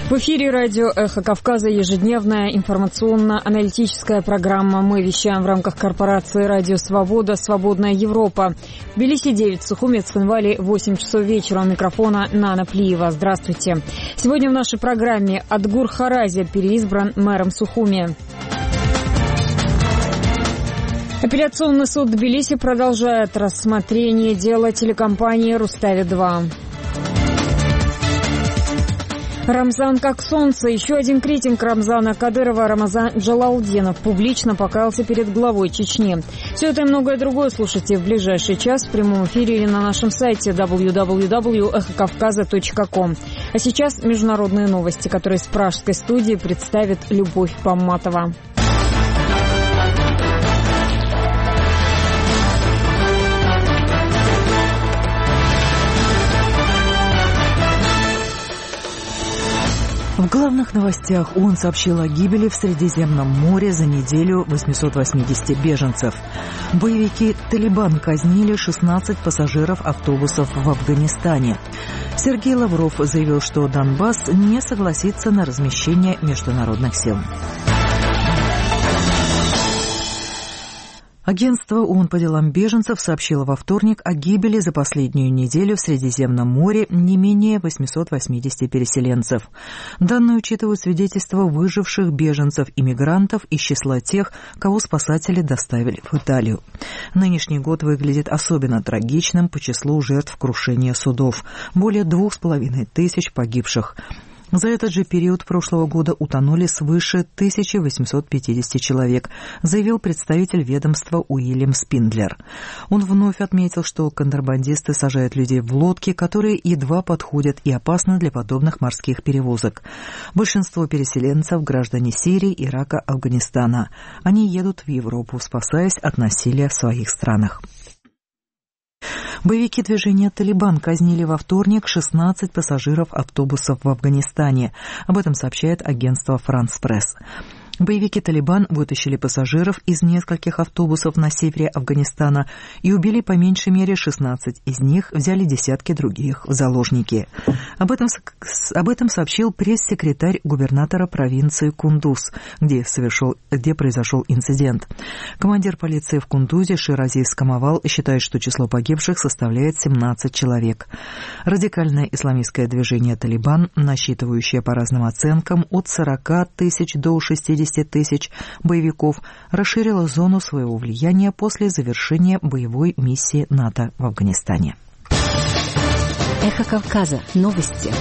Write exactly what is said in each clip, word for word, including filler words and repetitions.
В эфире радио «Эхо Кавказа», ежедневная информационно-аналитическая программа. Мы вещаем в рамках корпорации «Радио Свобода», «Свободная Европа». В Тбилиси девять, в Сухуме, Цхинвале восемь часов вечера. У микрофона Нана Плиева. Здравствуйте. Сегодня в нашей программе Адгур Харази переизбран мэром Сухуми. Апелляционный суд Тбилиси продолжает рассмотрение дела телекомпании «Рустави-два». Рамзан как солнце. Еще один критик Рамзана Кадырова, Рамазан Джалалдинов, публично покаялся перед главой Чечни. Все это и многое другое слушайте в ближайший час в прямом эфире или на нашем сайте дабл ю дабл ю дабл ю точка эхо кавказа точка ком. А сейчас международные новости, которые с пражской студии представит Любовь Помматова. В главных новостях ООН сообщил о гибели в Средиземном море за неделю восемьсот восемьдесят беженцев. Боевики «Талибан» казнили шестнадцать пассажиров автобусов в Афганистане. Сергей Лавров заявил, что Донбасс не согласится на размещение международных сил. Агентство ООН по делам беженцев сообщило во вторник о гибели за последнюю неделю в Средиземном море не менее восемьсот восемьдесят переселенцев. Данные учитывают свидетельства выживших беженцев-иммигрантов из числа тех, кого спасатели доставили в Италию. Нынешний год выглядит особенно трагичным по числу жертв крушения судов. Более двух с половиной тысяч погибших. За этот же период прошлого года утонули свыше тысяча восемьсот пятьдесят человек, заявил представитель ведомства Уильям Спиндлер. Он вновь отметил, что контрабандисты сажают людей в лодки, которые едва подходят и опасны для подобных морских перевозок. Большинство переселенцев – граждане Сирии, Ирака, Афганистана. Они едут в Европу, спасаясь от насилия в своих странах. Боевики движения «Талибан» казнили во вторник шестнадцать пассажиров автобусов в Афганистане. Об этом сообщает агентство «Франс Пресс». Боевики «Талибан» вытащили пассажиров из нескольких автобусов на севере Афганистана и убили по меньшей мере шестнадцать из них, взяли десятки других в заложники. Об этом, об этом сообщил пресс-секретарь губернатора провинции Кундуз, где, совершил, где произошел инцидент. Командир полиции в Кундузе Ширазис Камавал считает, что число погибших составляет семнадцать человек. Радикальное исламистское движение «Талибан», насчитывающее по разным оценкам от сорока тысяч до шестидесяти тысяч боевиков, расширила зону своего влияния после завершения боевой миссии НАТО в Афганистане. Эхо Кавказа. Новости.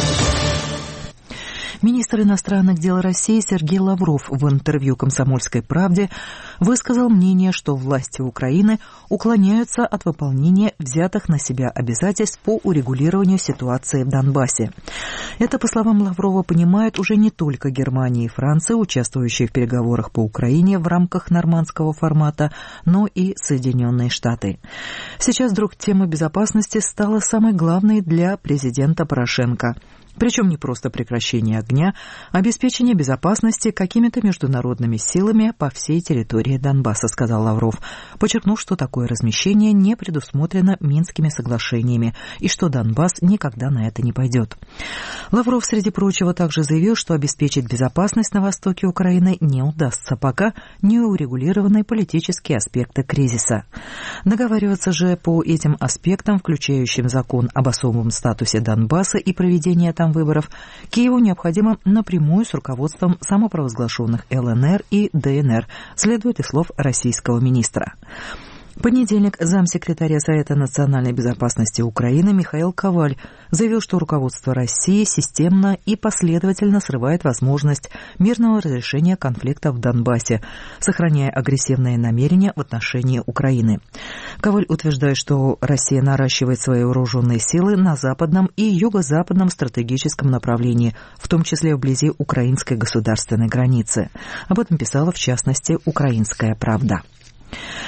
Министр иностранных дел России Сергей Лавров в интервью «Комсомольской правде» высказал мнение, что власти Украины уклоняются от выполнения взятых на себя обязательств по урегулированию ситуации в Донбассе. Это, по словам Лаврова, понимают уже не только Германия и Франция, участвующие в переговорах по Украине в рамках нормандского формата, но и Соединенные Штаты. Сейчас вдруг тема безопасности стала самой главной для президента Порошенко. Причем не просто прекращение огня, а обеспечение безопасности какими-то международными силами по всей территории Донбасса, сказал Лавров, подчеркнув, что такое размещение не предусмотрено Минскими соглашениями и что Донбасс никогда на это не пойдет. Лавров, среди прочего, также заявил, что обеспечить безопасность на востоке Украины не удастся, пока не урегулированы политические аспекты кризиса. Договариваться же по этим аспектам, включающим закон об особом статусе Донбасса и проведение там выборов, Киеву необходимо напрямую с руководством самопровозглашенных ЛНР и ДНР, следует из слов российского министра. В понедельник замсекретаря Совета национальной безопасности Украины Михаил Коваль заявил, что руководство России системно и последовательно срывает возможность мирного разрешения конфликта в Донбассе, сохраняя агрессивные намерения в отношении Украины. Коваль утверждает, что Россия наращивает свои вооруженные силы на западном и юго-западном стратегическом направлении, в том числе вблизи украинской государственной границы. Об этом писала, в частности, «Украинская правда».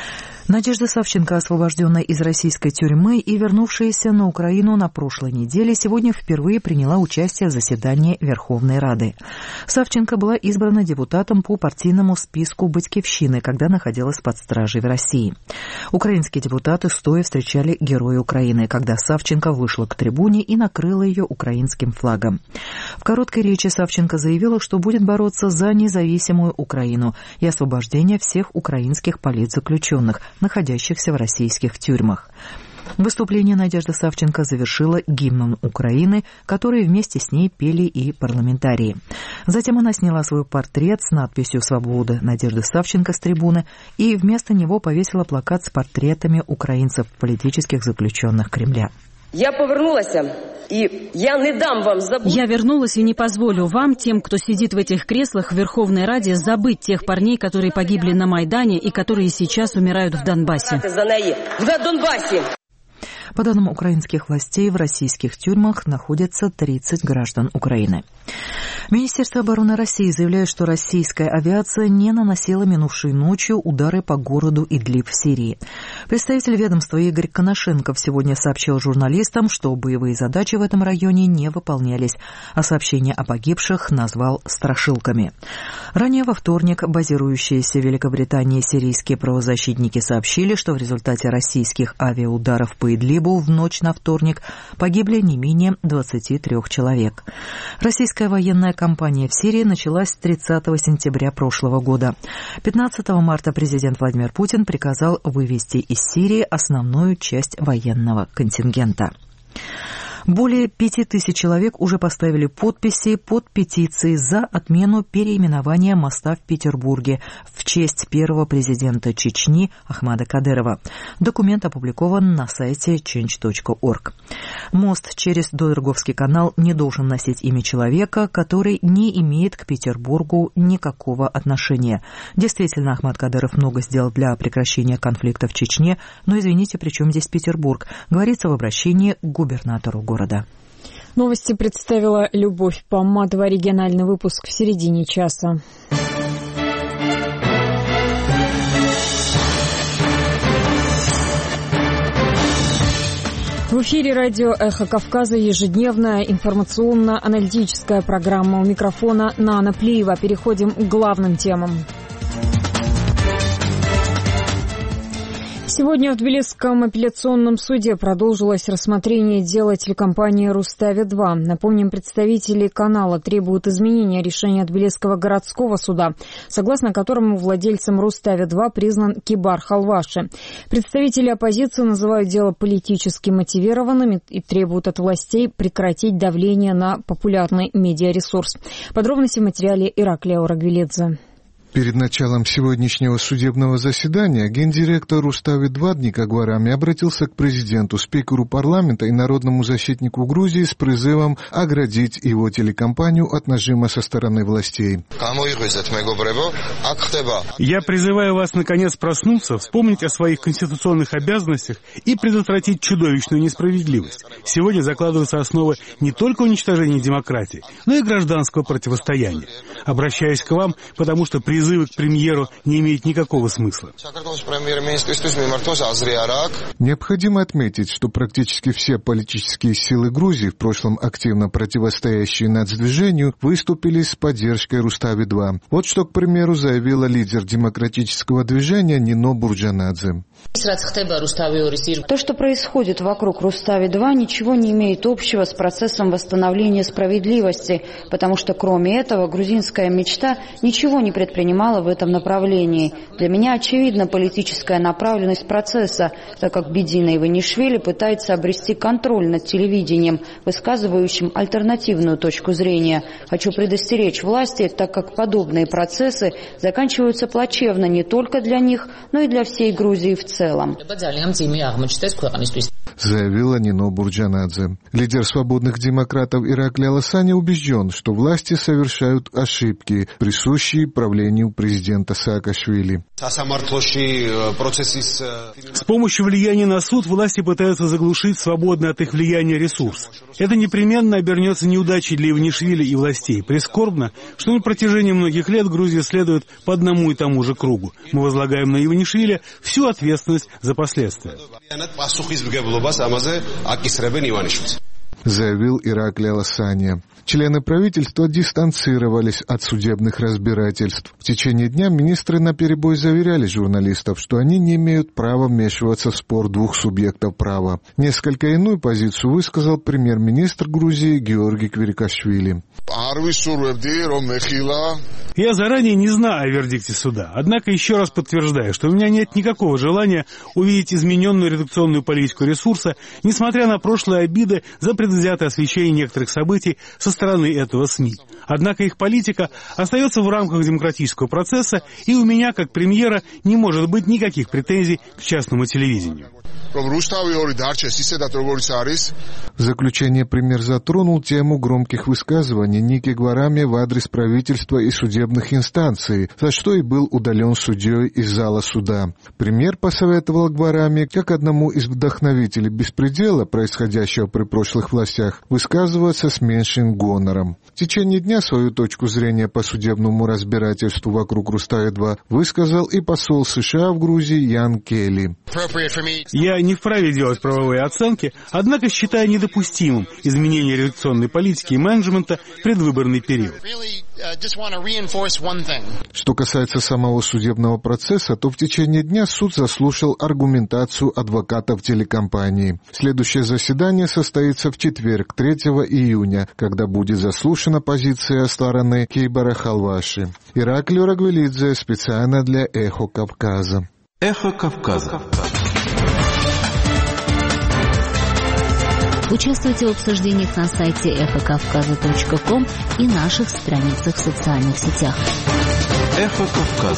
Надежда Савченко, освобожденная из российской тюрьмы и вернувшаяся на Украину на прошлой неделе, сегодня впервые приняла участие в заседании Верховной Рады. Савченко была избрана депутатом по партийному списку «Батькивщины», когда находилась под стражей в России. Украинские депутаты стоя встречали Героя Украины, когда Савченко вышла к трибуне и накрыла ее украинским флагом. В короткой речи Савченко заявила, что будет бороться за независимую Украину и освобождение всех украинских политзаключенных, находящихся в российских тюрьмах. Выступление Надежда Савченко завершила гимном Украины, который вместе с ней пели и парламентарии. Затем она сняла свой портрет с надписью «Свобода» Надежды Савченко с трибуны и вместо него повесила плакат с портретами украинцев, политических заключенных Кремля. Я повернулась, и я не дам вам забыть. Я вернулась и не позволю вам, тем, кто сидит в этих креслах в Верховной Раде, забыть тех парней, которые погибли на Майдане и которые сейчас умирают в Донбассе. В Донбассе. По данным украинских властей, в российских тюрьмах находятся тридцать граждан Украины. Министерство обороны России заявляет, что российская авиация не наносила минувшей ночью удары по городу Идлиб в Сирии. Представитель ведомства Игорь Коношенков сегодня сообщил журналистам, что боевые задачи в этом районе не выполнялись, а сообщение о погибших назвал страшилками. Ранее во вторник базирующиеся в Великобритании сирийские правозащитники сообщили, что в результате российских авиаударов по Идлибу в ночь на вторник погибли не менее двадцати трёх человек. Российская военная кампания в Сирии началась тридцатого сентября прошлого года. пятнадцатого марта президент Владимир Путин приказал вывести из Сирии основную часть военного контингента. Более пяти тысяч человек уже поставили подписи под петицией за отмену переименования моста в Петербурге в честь первого президента Чечни Ахмада Кадырова. Документ опубликован на сайте ченч точка орг. Мост через Додерговский канал не должен носить имя человека, который не имеет к Петербургу никакого отношения. Действительно, Ахмад Кадыров много сделал для прекращения конфликта в Чечне, но, извините, при чем здесь Петербург? Говорится в обращении к губернатору города. города. Новости представила Любовь Помадова. Региональный выпуск в середине часа. В эфире радио «Эхо Кавказа» ежедневная информационно-аналитическая программа. У микрофона Нана Плиева. Переходим к главным темам. Сегодня в Тбилисском апелляционном суде продолжилось рассмотрение дела телекомпании «Рустави-два». Напомним, представители канала требуют изменения решения Тбилисского городского суда, согласно которому владельцем «Рустави-два» признан Кибар Халваши. Представители оппозиции называют дело политически мотивированным и требуют от властей прекратить давление на популярный медиаресурс. Подробности в материале Ираклия Орагвилидзе. Перед началом сегодняшнего судебного заседания гендиректор Рустави-два Дника Гварами обратился к президенту, спикеру парламента и народному защитнику Грузии с призывом оградить его телекомпанию от нажима со стороны властей. Я призываю вас наконец проснуться, вспомнить о своих конституционных обязанностях и предотвратить чудовищную несправедливость. Сегодня закладываются основы не только уничтожения демократии, но и гражданского противостояния. Обращаюсь к вам, потому что призыв Призывы к премьеру не имеют никакого смысла. Необходимо отметить, что практически все политические силы Грузии, в прошлом активно противостоящие нацдвижению, выступили с поддержкой Рустави-два. Вот что, к примеру, заявила лидер демократического движения Нино Бурджанадзе. То, что происходит вокруг Рустави-два, ничего не имеет общего с процессом восстановления справедливости, потому что, кроме этого, грузинская мечта ничего не предпринимала в этом направлении. Для меня очевидна политическая направленность процесса, так как Бедина Иванишвили пытается обрести контроль над телевидением, высказывающим альтернативную точку зрения. Хочу предостеречь власти, так как подобные процессы заканчиваются плачевно не только для них, но и для всей Грузии в целом. заявила Нино Бурджанадзе. Лидер свободных демократов Иракли Аласани убежден, что власти совершают ошибки, присущие правлению президента Саакашвили. С помощью влияния на суд власти пытаются заглушить свободный от их влияния ресурс. Это непременно обернется неудачей для Иванишвили и властей. Прискорбно, что на протяжении многих лет Грузия следует по одному и тому же кругу. Мы возлагаем на Иванишвили всю ответственность за последствия. Заявил Иракли Аласани. Члены правительства дистанцировались от судебных разбирательств. В течение дня министры наперебой заверяли журналистов, что они не имеют права вмешиваться в спор двух субъектов права. Несколько иную позицию высказал премьер-министр Грузии Георгий Квирикашвили. Я заранее не знаю о вердикте суда, однако еще раз подтверждаю, что у меня нет никакого желания увидеть измененную редакционную политику ресурса, несмотря на прошлые обиды за предвзятое освещение некоторых событий со стороны этого СМИ. Однако их политика остается в рамках демократического процесса, и у меня, как премьера, не может быть никаких претензий к частному телевидению. В заключение премьер затронул тему громких высказываний Ники Гварами в адрес правительства и судебных инстанций, за что и был удален судьей из зала суда. Премьер посоветовал Гварами, как одному из вдохновителей беспредела, происходящего при прошлых властях, высказываться с меньшим гонором. В течение дня свою точку зрения по судебному разбирательству вокруг Рустави-два высказал и посол США в Грузии Ян Келли. Я не вправе делать правовые оценки, однако считаю недопустимым изменение редакционной политики и менеджмента в предвыборный период. Что касается самого судебного процесса, то в течение дня суд заслушал аргументацию адвокатов телекомпании. Следующее заседание состоится в четверг, третьего июня, когда будет заслушана позиция стороны Кейбара Халваши. Иракли Рагвелидзе специально для «Эхо Кавказа». «Эхо Кавказа». Участвуйте в обсуждениях на сайте эхо кавказа точка ком и наших страницах в социальных сетях. Эхо Кавказа.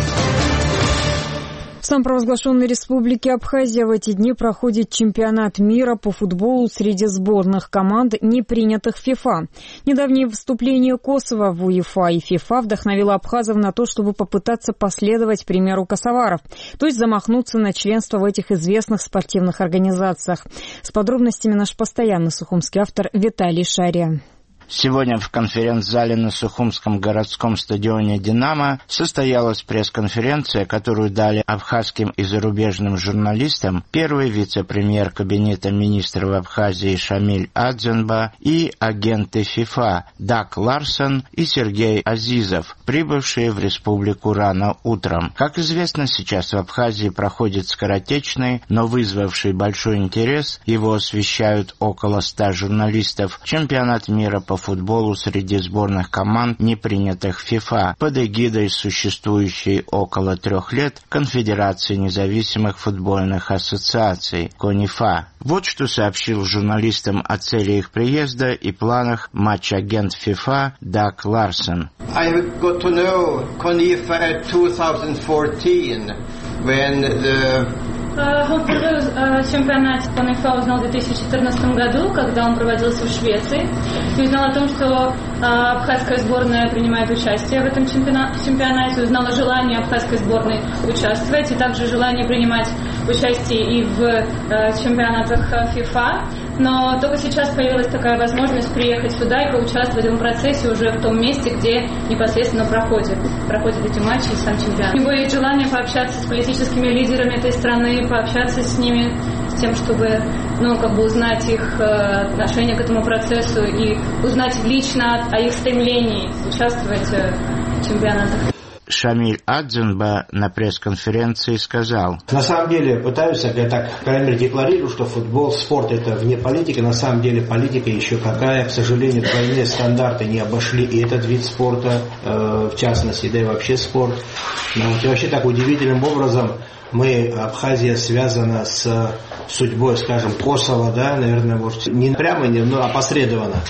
В самопровозглашенной республике Абхазия в эти дни проходит чемпионат мира по футболу среди сборных команд, не принятых в ФИФА. Недавнее вступление Косово в УЕФА и ФИФА вдохновило абхазов на то, чтобы попытаться последовать примеру косоваров, то есть замахнуться на членство в этих известных спортивных организациях. С подробностями наш постоянный сухумский автор Виталий Шария. Сегодня в конференц-зале на Сухумском городском стадионе «Динамо» состоялась пресс-конференция, которую дали абхазским и зарубежным журналистам первый вице-премьер Кабинета министров Абхазии Шамиль Адзенба и агенты ФИФА Даг Ларсон и Сергей Азизов, прибывшие в республику рано утром. Как известно, сейчас в Абхазии проходит скоротечный, но вызвавший большой интерес, его освещают около ста журналистов, чемпионат мира по футболу среди сборных команд, не принятых в ФИФА, под эгидой существующей около трех лет Конфедерации независимых футбольных ассоциаций КОНИФА. Вот что сообщил журналистам о цели их приезда и планах матч-агент ФИФА Даг Ларсон. I got to know CONIFA at twenty fourteen when the Он впервые о чемпионате КОНИФА узнал в две тысячи четырнадцатом году, когда он проводился в Швеции, и узнал о том, что абхазская сборная принимает участие в этом чемпионате, узнал о желании абхазской сборной участвовать, и также желание принимать участие и в чемпионатах ФИФА. Но только сейчас появилась такая возможность приехать сюда и поучаствовать в этом процессе уже в том месте, где непосредственно проходят, проходят эти матчи и сам чемпионат. У него есть желание пообщаться с политическими лидерами этой страны, пообщаться с ними, с тем, чтобы ну, как бы узнать их отношение к этому процессу и узнать лично о их стремлении участвовать в чемпионатах. Шамиль Адзенба на пресс-конференции сказал: На самом деле пытаюсь, я так, по крайней мере, декларирую, что футбол, спорт это вне политики. На самом деле политика еще какая. К сожалению, двойные стандарты не обошли и этот вид спорта, э, в частности, да и вообще спорт. Но вот, и вообще так удивительным образом мы, Абхазия связана с судьбой, скажем, Косово, да, наверное, может, не прямо, не, но опосредованно.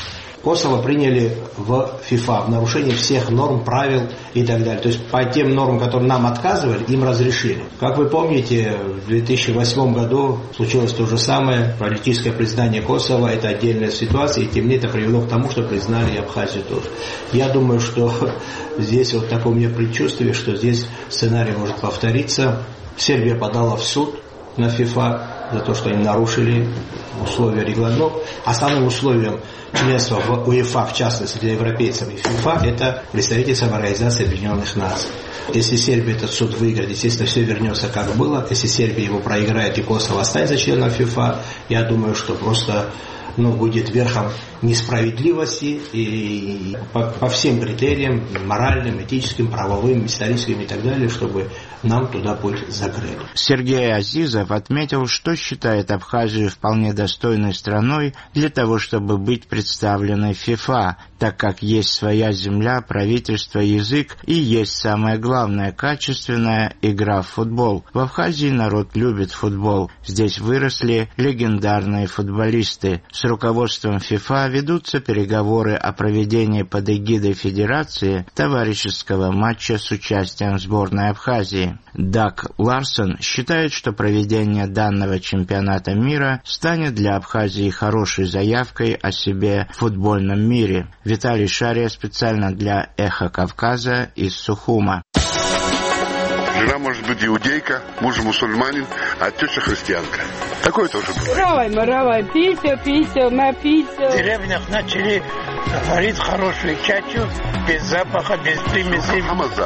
Косово приняли в ФИФА в нарушении всех норм, правил и так далее. То есть по тем нормам, которые нам отказывали, им разрешили. Как вы помните, в две тысячи восьмом году случилось то же самое. Политическое признание Косово – это отдельная ситуация, и тем не менее это привело к тому, что признали и Абхазию тоже. Я думаю, что здесь вот такое у меня предчувствие, что здесь сценарий может повториться. Сербия подала в суд на ФИФА за то, что они нарушили условия регламента. Основным условием членства в УЕФА, в частности для европейцев и ФИФА, это представительство в Организации Объединенных Наций. Если Сербия этот суд выиграет, естественно, все вернется как было. Если Сербия его проиграет и Косово останется членом ФИФА, я думаю, что просто ну, будет верхом несправедливости и по, по всем критериям, моральным, этическим, правовым, историческим и так далее, чтобы нам туда путь закрыли. Сергей Азизов отметил, что считает Абхазию вполне достойной страной для того, чтобы быть представленной в ФИФА, так как есть своя земля, правительство, язык и есть самое главное, качественная игра в футбол. В Абхазии народ любит футбол. Здесь выросли легендарные футболисты. С руководством ФИФА ведутся переговоры о проведении под эгидой Федерации товарищеского матча с участием сборной Абхазии. Даг Ларсон считает, что проведение данного чемпионата мира станет для Абхазии хорошей заявкой о себе в футбольном мире. Виталий Шария специально для «Эхо Кавказа» из Сухума. Жена может быть иудейка, муж мусульманин, а теща христианка. Такое тоже бывает. Равай, маравай, пися, пися, на пися. В деревнях начали варить хорошую чачу, без запаха, без примесей.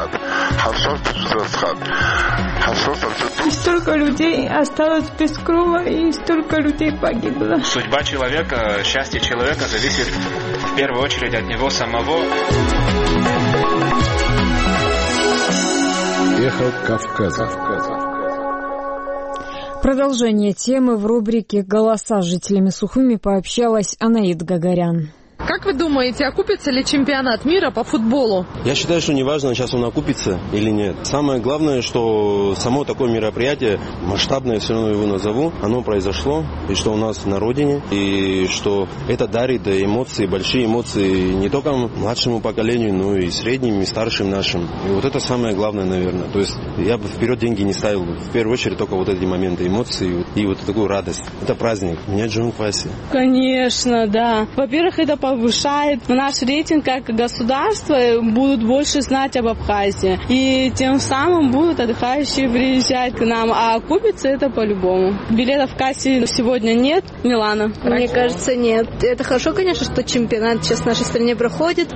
И столько людей осталось без крова, и столько людей погибло. Судьба человека, счастье человека зависит в первую очередь от него самого. Эхо Кавказа. Продолжение темы в рубрике «Голоса» с жителями Сухуми пообщалась Анаид Гагарян. Как вы думаете, окупится ли чемпионат мира по футболу? Я считаю, что неважно, сейчас он окупится или нет. Самое главное, что само такое мероприятие, масштабное, все равно его назову, оно произошло, и что у нас на родине, и что это дарит эмоции, большие эмоции не только младшему поколению, но и средним, и старшим нашим. И вот это самое главное, наверное. То есть я бы вперед деньги не ставил. В первую очередь только вот эти моменты, эмоции и вот такую радость. Это праздник. Меня Джон Кваси. Конечно, да. Во-первых, это повышает наш рейтинг как государство, будут больше знать об Абхазии. И тем самым будут отдыхающие приезжать к нам. А купится это по-любому. Билетов в кассе сегодня нет. Милана? Мне кажется, нет. Это хорошо, конечно, что чемпионат сейчас в нашей стране проходит,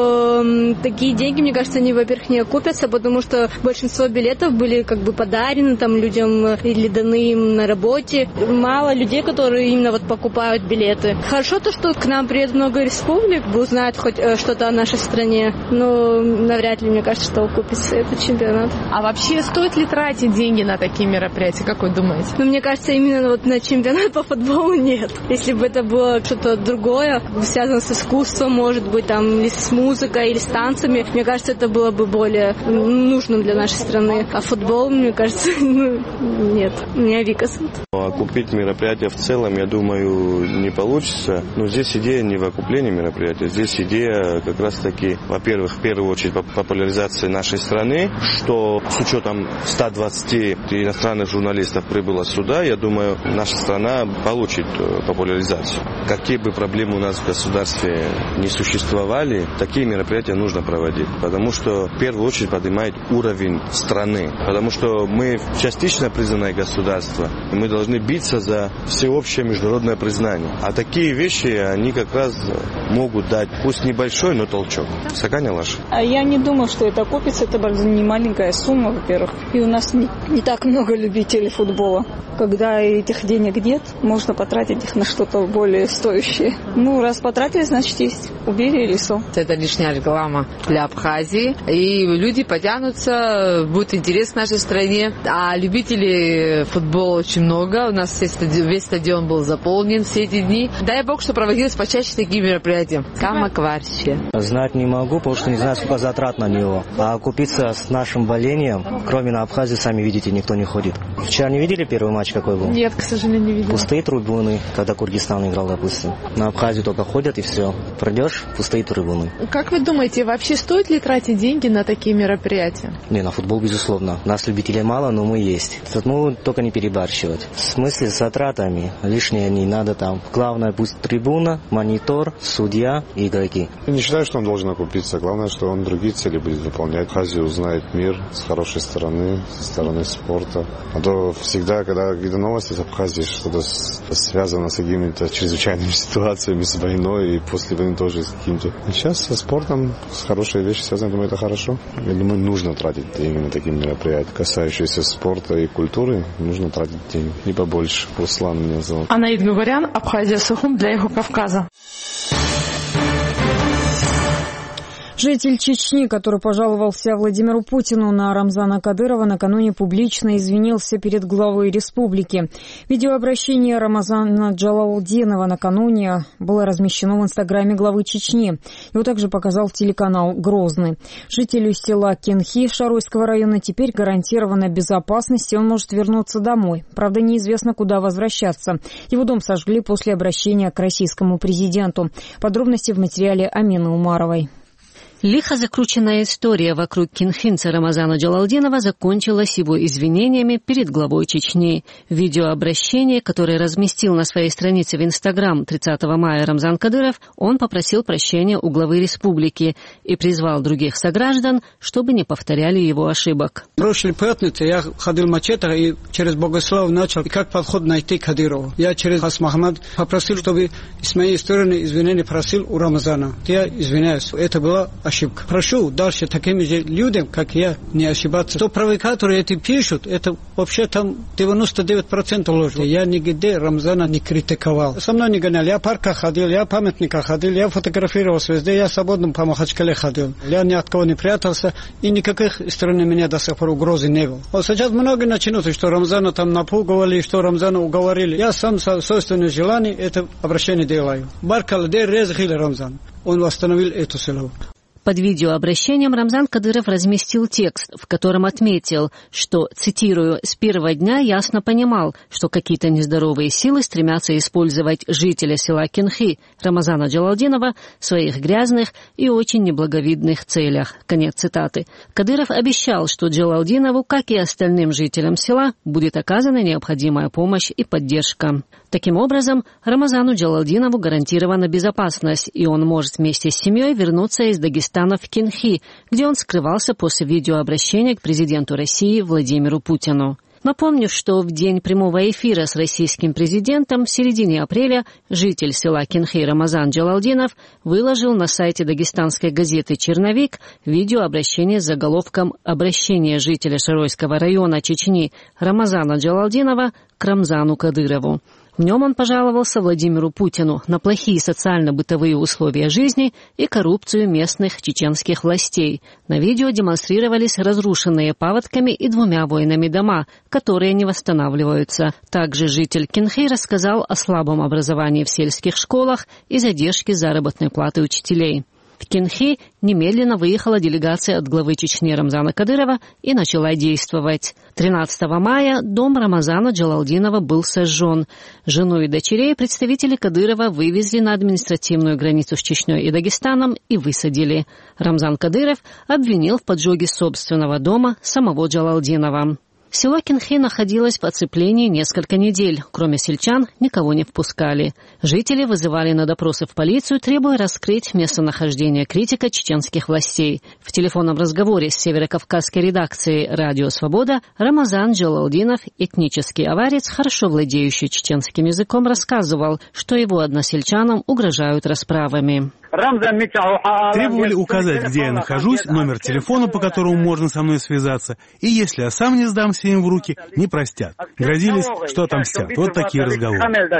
но такие деньги, мне кажется, они, во-первых, не окупятся, потому что большинство билетов были как бы подарены там людям или даны им на работе. Мало людей, которые именно вот покупают билеты. Хорошо то, что к нам приедет много республик, узнают хоть что-то о нашей стране, но навряд ли, мне кажется, что окупится этот чемпионат. А вообще, стоит ли тратить деньги на такие мероприятия, как вы думаете? Ну, мне кажется, именно вот на чемпионат по футболу нет. Если бы это было что-то другое, связано с искусством, может быть, там, или с музыкой, или с танцами, мне кажется, это было бы более нужным для нашей страны. А футбол, мне кажется, ну, нет. У меня Викас. Окупить мероприятие в целом, я думаю, не получится. Но здесь идея не в окуплении мероприятия. Здесь идея как раз-таки, во-первых, в первую очередь популяризации нашей страны, что с учетом ста двадцати иностранных журналистов прибыло сюда, я думаю, наша страна получит популяризацию. Какие бы проблемы у нас в государстве не существовали, такие мероприятия нужно проводить, потому что в первую очередь поднимает уровень страны, потому что мы частично признанное государство, и мы должны биться за всеобщее международное признание. А такие вещи, они как раз могут дать, пусть небольшой, но толчок. Саканя Лаша. А я не думаю, что это окупится. Это не маленькая сумма, во-первых. И у нас не, не так много любителей футбола. Когда этих денег нет, можно потратить их на что-то более стоящее. Ну, раз потратили, значит есть. Убили лесо. Это лишняя реклама для Абхазии. И люди потянутся, будет интерес нашей стране. А любителей футбола очень много. У нас весь стадион был заполнен все эти дни. Дай бог, что проводилось почаще такие мероприятия. мероприятие. Как вообще? Знать не могу, потому что не знаю, сколько затрат на него. А купиться с нашим болением, кроме на Абхазии, сами видите, никто не ходит. Вчера не видели первый матч какой был? Нет, к сожалению, не видела. Пустые трибуны, когда Курдистан играл, допустим. На Абхазию только ходят и все. Придешь, пустые трибуны. Как вы думаете, вообще стоит ли тратить деньги на такие мероприятия? Не, на футбол, безусловно. Нас любителей мало, но мы есть. Ну, только не перебарщивать. В смысле с затратами. Лишнее не надо там. Главное, пусть трибуна, монитор, судья и игроки. Я не считаю, что он должен окупиться. Главное, что он другие цели будет выполнять. Абхазию узнает мир с хорошей стороны, со стороны спорта. А то всегда, когда какие-то новости с Абхазии, что-то связано с какими-то чрезвычайными ситуациями, с войной и после войны тоже с каким-то. Сейчас со спортом, с хорошей вещью связаны, думаю, это хорошо. Я думаю, нужно тратить деньги на такие мероприятия. Касающиеся спорта и культуры, нужно тратить деньги. Не побольше. Руслан меня зовут. Анаид Гугарян, Абхазия Сухум для Эхо Кавказа. Житель Чечни, который пожаловался Владимиру Путину на Рамзана Кадырова, накануне публично извинился перед главой республики. Видеообращение Рамазана Джалалдинова накануне было размещено в инстаграме главы Чечни. Его также показал телеканал «Грозный». Жителю села Кенхи Шаройского района теперь гарантирована безопасность, и он может вернуться домой. Правда, неизвестно, куда возвращаться. Его дом сожгли после обращения к российскому президенту. Подробности в материале Амины Умаровой. Лихо закрученная история вокруг кинхинца Рамазана Джалалдинова закончилась его извинениями перед главой Чечни. Видеообращение, которое разместил на своей странице в Инстаграм тридцатого мая Рамзан Кадыров, он попросил прощения у главы республики и призвал других сограждан, чтобы не повторяли его ошибок. В прошлой пятнице я ходил мачете и через Богослов начал, как подход найти Кадырову. Я через Хас Махмад попросил, чтобы с моей стороны извинения просил у Рамазана. Я извиняюсь, это была ошибка. Прошу дальше такими же людям, как я, не ошибаться. То провокаторы эти пишут, это вообще там девяносто девять процентов ложь. Я нигде Рамзана не критиковал. Со мной не гоняли. Я в парках ходил, я в памятниках ходил, я фотографировался везде, я свободно по Махачкале ходил. Я ни от кого не прятался, и никаких стороны меня до сих пор угрозы не было. Вот сейчас многие начнут, что Рамзана там напугивали, что Рамзана уговорили. Я сам со собственным желанием это обращение делаю. Баркал де резхил Рамзан. Он восстановил эту село. Под видеообращением Рамзан Кадыров разместил текст, в котором отметил, что, цитирую, «с первого дня ясно понимал, что какие-то нездоровые силы стремятся использовать жителя села Кенхи Рамазана Джалалдинова в своих грязных и очень неблаговидных целях». Конец цитаты. Кадыров обещал, что Джалалдинову, как и остальным жителям села, будет оказана необходимая помощь и поддержка. Таким образом, Рамазану Джалалдинову гарантирована безопасность, и он может вместе с семьей вернуться из Дагестана в Кенхи, где он скрывался после видеообращения к президенту России Владимиру Путину. Напомню, что в день прямого эфира с российским президентом в середине апреля житель села Кенхи Рамазан Джалалдинов выложил на сайте дагестанской газеты «Черновик» видеообращение с заголовком «Обращение жителя Шаройского района Чечни Рамазана Джалалдинова к Рамзану Кадырову». В нем он пожаловался Владимиру Путину на плохие социально-бытовые условия жизни и коррупцию местных чеченских властей. На видео демонстрировались разрушенные паводками и двумя войнами дома, которые не восстанавливаются. Также житель Кенхи рассказал о слабом образовании в сельских школах и задержке заработной платы учителей. В Кенхи немедленно выехала делегация от главы Чечни Рамзана Кадырова и начала действовать. тринадцатого мая дом Рамазана Джалалдинова был сожжен. Жену и дочерей представители Кадырова вывезли на административную границу с Чечней и Дагестаном и высадили. Рамзан Кадыров обвинил в поджоге собственного дома самого Джалалдинова. Село Кенхи находилось в оцеплении несколько недель. Кроме сельчан, никого не впускали. Жители вызывали на допросы в полицию, требуя раскрыть местонахождение критика чеченских властей. В телефонном разговоре с северокавказской редакцией «Радио Свобода» Рамазан Джалалдинов, этнический аварец, хорошо владеющий чеченским языком, рассказывал, что его односельчанам угрожают расправами. Требовали указать, где я нахожусь, номер телефона, по которому можно со мной связаться, и если я сам не сдамся им в руки, не простят. Грозились, что отомстят. Вот такие разговоры.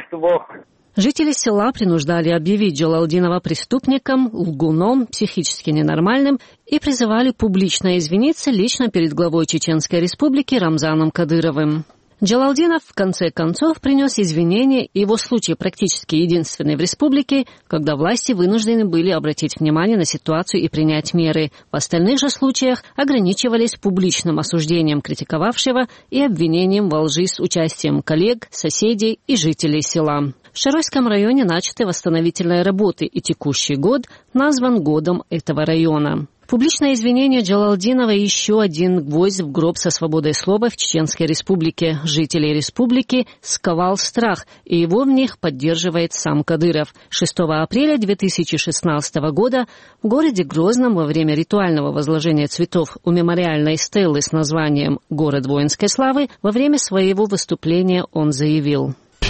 Жители села принуждали объявить Джалалдинова преступником, лгуном, психически ненормальным и призывали публично извиниться лично перед главой Чеченской Республики Рамзаном Кадыровым. Джалалдинов в конце концов принес извинения, и его случай практически единственный в республике, когда власти вынуждены были обратить внимание на ситуацию и принять меры. В остальных же случаях ограничивались публичным осуждением критиковавшего и обвинением во лжи с участием коллег, соседей и жителей села. В Шаройском районе начаты восстановительные работы, и текущий год назван годом этого района. Публичное извинение Джалалдинова – еще один гвоздь в гроб со свободой слова в Чеченской республике. Жителей республики сковал страх, и его в них поддерживает сам Кадыров. шестого апреля две тысячи шестнадцатого года в городе Грозном во время ритуального возложения цветов у мемориальной стелы с названием «Город воинской славы» во время своего выступления он заявил: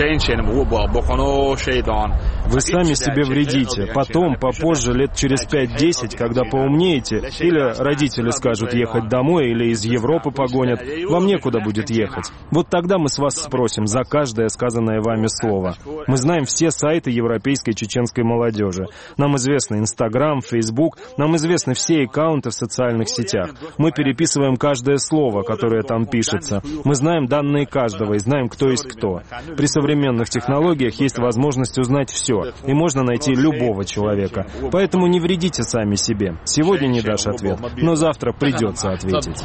вы сами себе вредите. Потом, попозже, лет через пять-десять, когда поумнеете, или родители скажут ехать домой, или из Европы погонят, вам некуда будет ехать. Вот тогда мы с вас спросим за каждое сказанное вами слово. Мы знаем все сайты европейской чеченской молодежи. Нам известны Инстаграм, Фейсбук, нам известны все аккаунты в социальных сетях. Мы переписываем каждое слово, которое там пишется. Мы знаем данные каждого и знаем, кто есть кто. При В современных технологиях есть возможность узнать все, и можно найти любого человека. Поэтому не вредите сами себе. Сегодня не дашь ответ, но завтра придется ответить.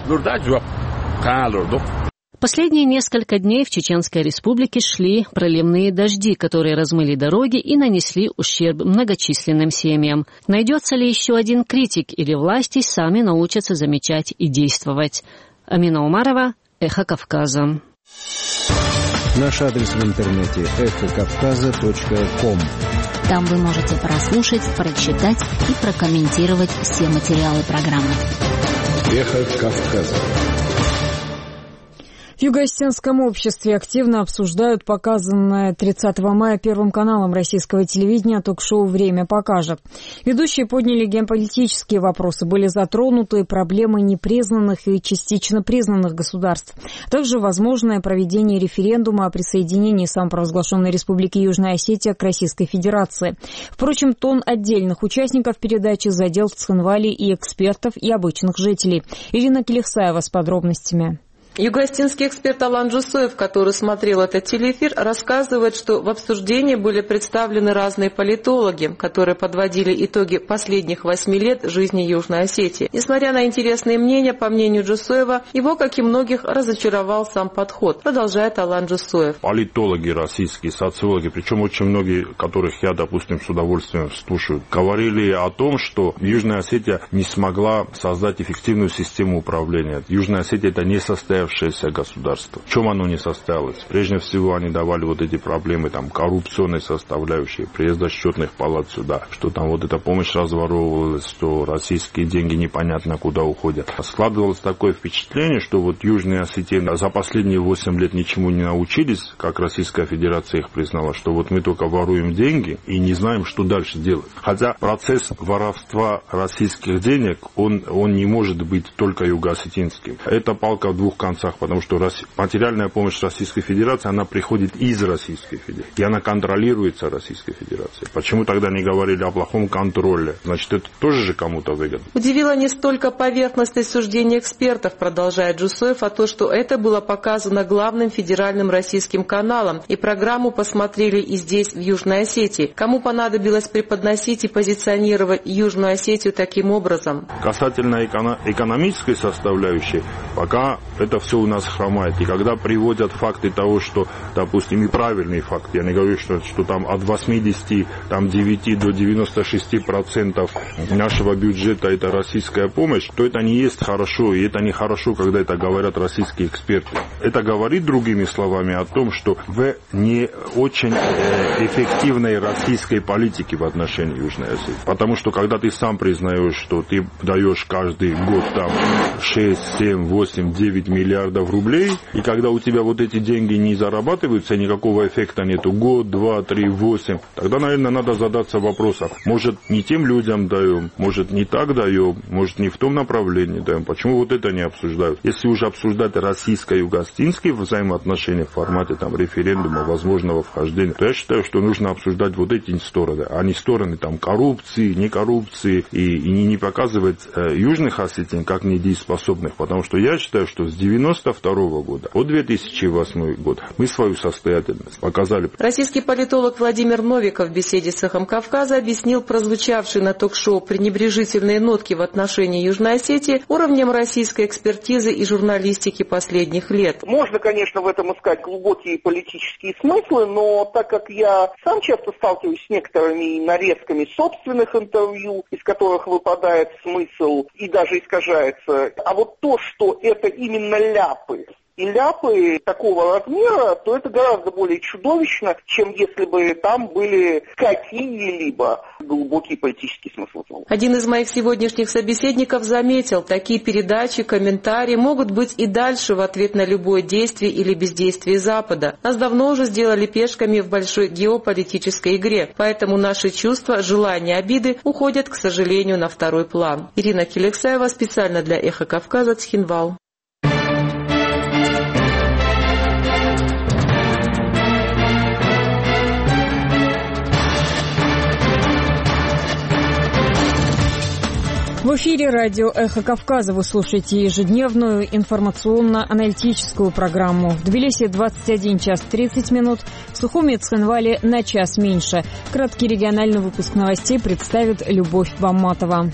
Последние несколько дней в Чеченской республике шли проливные дожди, которые размыли дороги и нанесли ущерб многочисленным семьям. Найдется ли еще один критик, или власти сами научатся замечать и действовать? Амина Умарова, Эхо Кавказа. Наш адрес в интернете эхо кавказа точка ком. Там вы можете прослушать, прочитать и прокомментировать все материалы программы. Эхо Кавказа. В Юго-Осетинском обществе активно обсуждают показанное тридцатого мая Первым каналом российского телевидения ток-шоу «Время покажет». Ведущие подняли геополитические вопросы, были затронуты проблемы непризнанных и частично признанных государств, а также возможное проведение референдума о присоединении самопровозглашенной Республики Южная Осетия к Российской Федерации. Впрочем, тон отдельных участников передачи задел Цхинвали и экспертов, и обычных жителей. Ирина Келихсаева с подробностями. Юго-Осетинский эксперт Алан Джусоев, который смотрел этот телеэфир, рассказывает, что в обсуждении были представлены разные политологи, которые подводили итоги последних восьми лет жизни Южной Осетии. Несмотря на интересные мнения, по мнению Джусоева, его, как и многих, разочаровал сам подход. Продолжает Алан Джусоев. Политологи российские, социологи, причем очень многие, которых я, допустим, с удовольствием слушаю, говорили о том, что Южная Осетия не смогла создать эффективную систему управления. Южная Осетия – это не состояние государство. В чем оно не состоялось? Прежде всего, они давали вот эти проблемы, там, коррупционной составляющей, приезда счетных палат сюда, что там вот эта помощь разворовывалась, что российские деньги непонятно куда уходят. Складывалось такое впечатление, что вот Южная Осетия за последние восемь лет ничему не научились, как Российская Федерация их признала, что вот мы только воруем деньги и не знаем, что дальше делать. Хотя процесс воровства российских денег, он, он не может быть только юго-осетинским. Это палка в двух концах. Потому что материальная помощь Российской Федерации, она приходит из Российской Федерации. И она контролируется Российской Федерацией. Почему тогда не говорили о плохом контроле? Значит, это тоже же кому-то выгодно. Удивила не столько поверхностность суждений экспертов, продолжает Джусоев, а то, что это было показано главным федеральным российским каналом. И программу посмотрели и здесь, в Южной Осетии. Кому понадобилось преподносить и позиционировать Южную Осетию таким образом? Касательно эко- экономической составляющей, пока это все у нас хромает. И когда приводят факты того, что, допустим, неправильные факты, я не говорю, что, что там от восьмидесяти девяти до девяноста шести процентов нашего бюджета это российская помощь, то это не есть хорошо. И это не хорошо, когда это говорят российские эксперты. Это говорит, другими словами, о том, что в не очень э, эффективной российской политике в отношении Южной Осетии. Потому что когда ты сам признаешь, что ты даешь каждый год там шесть, семь, восемь, девять миллиардов рублей, и когда у тебя вот эти деньги не зарабатываются, никакого эффекта нету, год, два, три, восемь, тогда, наверное, надо задаться вопросом, может, не тем людям даем, может, не так даем, может, не в том направлении даем, почему вот это не обсуждают? Если уже обсуждать российско-юго-осетинские взаимоотношения в формате там референдума, возможного вхождения, то я считаю, что нужно обсуждать вот эти стороны, а не стороны там коррупции, не коррупции, и, и не показывать э, южных осетин как недееспособных, потому что я считаю, что с девяностых девяносто второго года по две тысячи восьмой год мы свою состоятельность показали. Российский политолог Владимир Новиков в беседе с «Эхом Кавказа» объяснил прозвучавшие на ток-шоу пренебрежительные нотки в отношении Южной Осетии уровнем российской экспертизы и журналистики последних лет. Можно, конечно, в этом искать глубокие политические смыслы, но так как я сам часто сталкиваюсь с некоторыми нарезками собственных интервью, из которых выпадает смысл и даже искажается, а вот то, что это именно ляпы, и ляпы такого размера, то это гораздо более чудовищно, чем если бы там были какие-либо глубокие политические смыслы. Один из моих сегодняшних собеседников заметил, такие передачи, комментарии могут быть и дальше в ответ на любое действие или бездействие Запада. Нас давно уже сделали пешками в большой геополитической игре, поэтому наши чувства, желания, обиды уходят, к сожалению, на второй план. Ирина Келексаева специально для «Эхо Кавказа», Цхинвал. В эфире радио «Эхо Кавказа» вы слушаете ежедневную информационно-аналитическую программу. В Тбилиси двадцать один час тридцать минут, в Сухуми и Цхинвале на час меньше. Краткий региональный выпуск новостей представит Любовь Бамматова.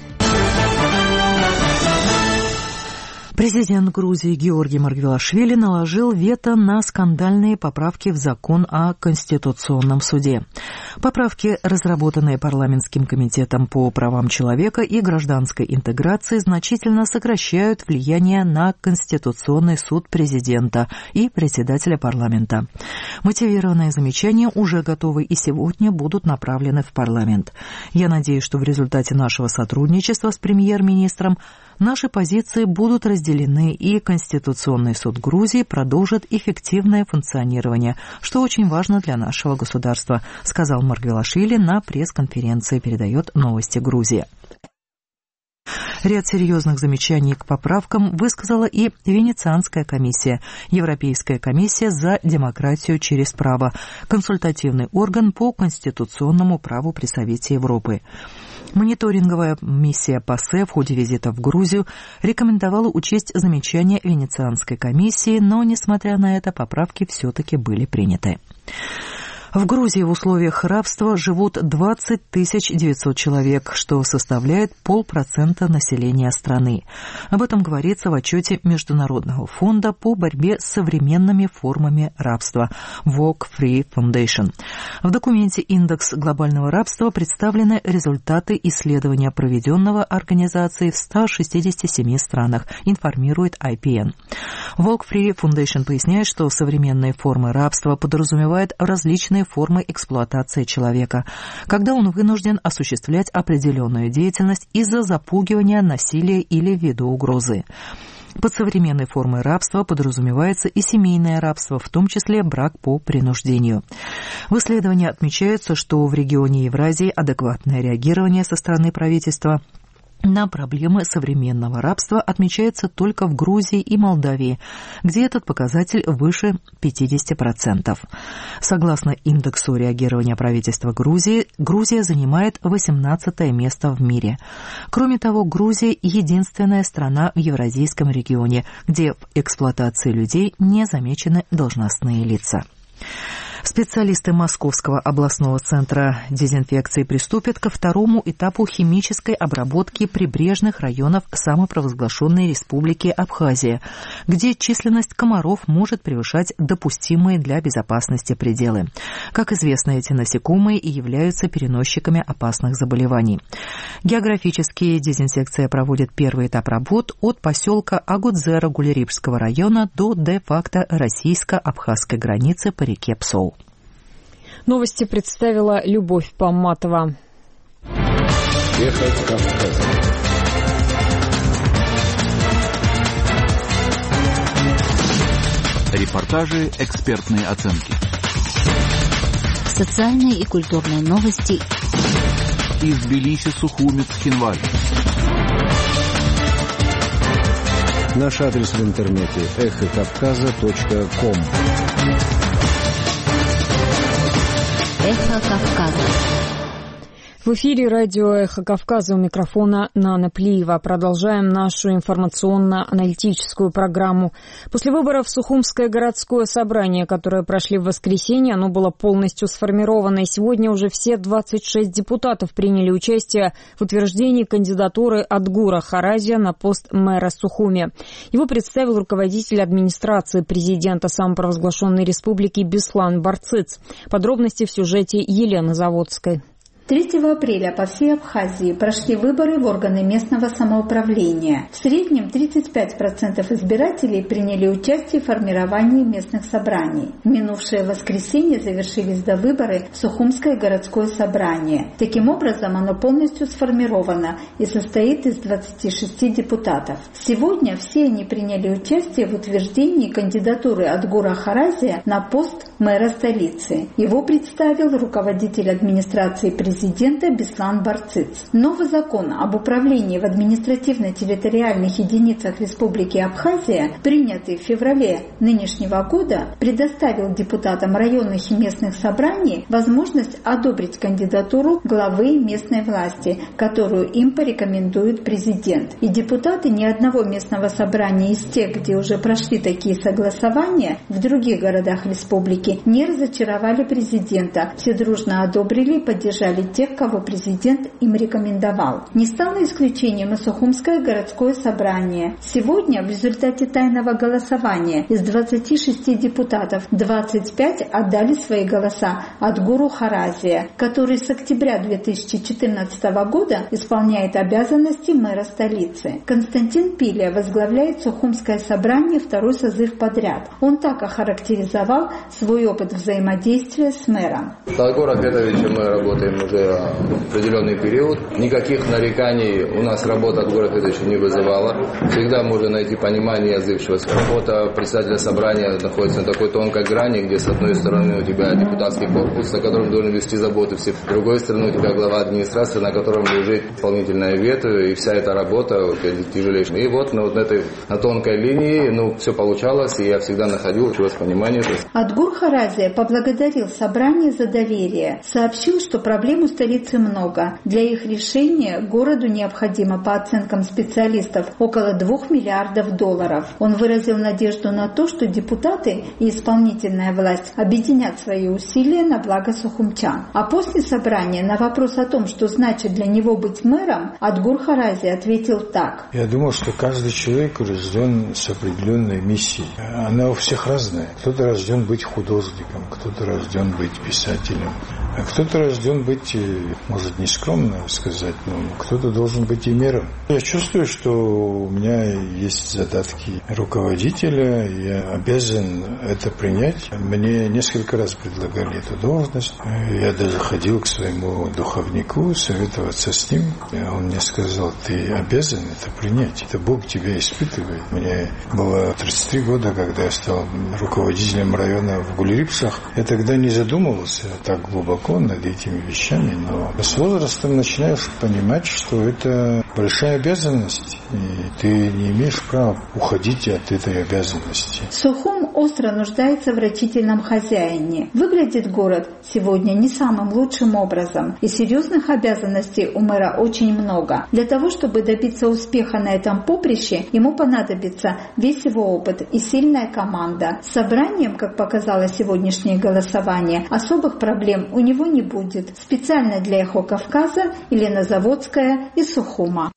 Президент Грузии Георгий Маргвелашвили наложил вето на скандальные поправки в закон о Конституционном суде. Поправки, разработанные парламентским комитетом по правам человека и гражданской интеграции, значительно сокращают влияние на Конституционный суд президента и председателя парламента. Мотивированные замечания уже готовы и сегодня будут направлены в парламент. Я надеюсь, что в результате нашего сотрудничества с премьер-министром наши позиции будут разделены, и Конституционный суд Грузии продолжит эффективное функционирование, что очень важно для нашего государства, сказал Маргвелашвили на пресс-конференции, передает «Новости Грузии». Ряд серьезных замечаний к поправкам высказала и Венецианская комиссия, Европейская комиссия за демократию через право, консультативный орган по конституционному праву при Совете Европы. Мониторинговая миссия ПАСЕ в ходе визита в Грузию рекомендовала учесть замечания Венецианской комиссии, но, несмотря на это, поправки все-таки были приняты. В Грузии в условиях рабства живут двадцать тысяч девятьсот человек, что составляет полпроцента населения страны. Об этом говорится в отчете Международного фонда по борьбе с современными формами рабства Walk Free Foundation. В документе «Индекс глобального рабства» представлены результаты исследования, проведенного организацией в ста шестидесяти семи странах, информирует ай пи эн. Walk Free Foundation поясняет, что современные формы рабства подразумевают различные формы эксплуатации человека, когда он вынужден осуществлять определенную деятельность из-за запугивания, насилия или ввиду угрозы. Под современной формой рабства подразумевается и семейное рабство, в том числе брак по принуждению. В исследовании отмечается, что в регионе Евразии адекватное реагирование со стороны правительства на проблемы современного рабства отмечается только в Грузии и Молдавии, где этот показатель выше пятидесяти процентов. Согласно индексу реагирования правительства Грузии, Грузия занимает восемнадцатое место в мире. Кроме того, Грузия – единственная страна в Евразийском регионе, где в эксплуатации людей не замечены должностные лица. Специалисты Московского областного центра дезинфекции приступят ко второму этапу химической обработки прибрежных районов самопровозглашенной республики Абхазия, где численность комаров может превышать допустимые для безопасности пределы. Как известно, эти насекомые и являются переносчиками опасных заболеваний. Географически дезинфекция проводит первый этап работ от поселка Агудзера Гулерипского района до де-факто российско-абхазской границы по реке Псоу. Новости представила Любовь Бамматова. Эхо Кавказа. Репортажи, экспертные оценки. Социальные и культурные новости. Из Тбилиси, Сухуми, Цхинваль. Наш адрес в интернете эхо кавказа точка ком. Эхо Кавказа. В эфире радио «Эхо Кавказа», у микрофона Нана Плиева. Продолжаем нашу информационно-аналитическую программу. После выборов Сухумское городское собрание, которое прошли в воскресенье, оно было полностью сформировано. И сегодня уже все двадцать шесть депутатов приняли участие в утверждении кандидатуры Адгура Харазия на пост мэра Сухуми. Его представил руководитель администрации президента самопровозглашенной республики Беслан Барцыц. Подробности в сюжете Елены Заводской. третьего апреля по всей Абхазии прошли выборы в органы местного самоуправления. В среднем тридцать пять процентов избирателей приняли участие в формировании местных собраний. В минувшее воскресенье завершились довыборы в Сухумское городское собрание. Таким образом, оно полностью сформировано и состоит из двадцати шести депутатов. Сегодня все они приняли участие в утверждении кандидатуры Адгура Харазия на пост мэра столицы. Его представил руководитель администрации президента президента Беслан Барцыц. Новый закон об управлении в административно-территориальных единицах Республики Абхазия, принятый в феврале нынешнего года, предоставил депутатам районных и местных собраний возможность одобрить кандидатуру главы местной власти, которую им порекомендует президент. И депутаты ни одного местного собрания из тех, где уже прошли такие согласования в других городах республики, не разочаровали президента. Все дружно одобрили и поддержали тех, кого президент им рекомендовал. Не стало исключением и Сухумское городское собрание. Сегодня в результате тайного голосования из двадцати шести депутатов двадцать пять отдали свои голоса Адгуру Харазия, который с октября две тысячи четырнадцатого года исполняет обязанности мэра столицы. Константин Пиля возглавляет Сухумское собрание второй созыв подряд. Он так охарактеризовал свой опыт взаимодействия с мэром. С Адгуром Петровичем мы работаем уже определенный период. Никаких нареканий у нас работа Адгура Петровича не вызывала. Всегда можно найти понимание и отзывчивость. Работа председателя собрания находится на такой тонкой грани, где с одной стороны у тебя депутатский корпус, на котором должен вести заботы все. С другой стороны у тебя глава администрации, на котором лежит исполнительное вето, и вся эта работа тяжелейшая. И вот на вот этой на тонкой линии, ну, все получалось, и я всегда находил понимание. Адгур Харазия поблагодарил собрание за доверие. Сообщил, что проблем у столицы много. Для их решения городу необходимо, по оценкам специалистов, около двух миллиардов долларов. Он выразил надежду на то, что депутаты и исполнительная власть объединят свои усилия на благо сухумчан. А после собрания на вопрос о том, что значит для него быть мэром, Адгур Харазия ответил так. Я думал, что каждый человек рожден с определенной миссией. Она у всех разная. Кто-то рожден быть художником, кто-то рожден быть писателем, а кто-то рожден быть, может, не скромно сказать, но кто-то должен быть и мэром. Я чувствую, что у меня есть задатки руководителя, я обязан это принять. Мне несколько раз предлагали эту должность. Я даже ходил к своему духовнику советоваться с ним. Он мне сказал, ты обязан это принять. Это Бог тебя испытывает. Мне было тридцать три года, когда я стал руководителем района в Гулерипсах. Я тогда не задумывался так глубоко над этими вещами, но с возрастом начинаешь понимать, что это большая обязанность, и ты не имеешь права уходить от этой обязанности. Сухум остро нуждается в рачительном хозяине. Выглядит город сегодня не самым лучшим образом, и серьезных обязанностей у мэра очень много. Для того, чтобы добиться успеха на этом поприще, ему понадобится весь его опыт и сильная команда. С собранием, как показало сегодняшнее голосование, особых проблем у него не будет. Специально для «Эхо Кавказа» Елена Заводская из Сухума.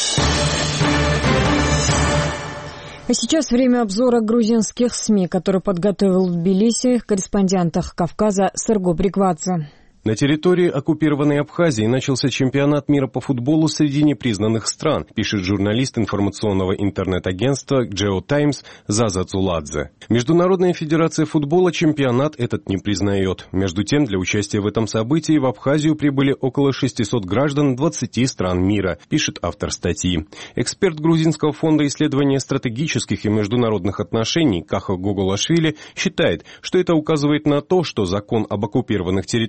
А сейчас время обзора грузинских СМИ, который подготовил в Тбилиси корреспондент «Эхо Кавказа» Серго Бригвадзе. На территории оккупированной Абхазии начался чемпионат мира по футболу среди непризнанных стран, пишет журналист информационного интернет-агентства «Geotimes» Заза Цуладзе. Международная федерация футбола чемпионат этот не признает. Между тем, для участия в этом событии в Абхазию прибыли около шестисот граждан двадцати стран мира, пишет автор статьи. Эксперт Грузинского фонда исследования стратегических и международных отношений Каха Гугулашвили считает, что это указывает на то, что закон об оккупированных территориях Грузии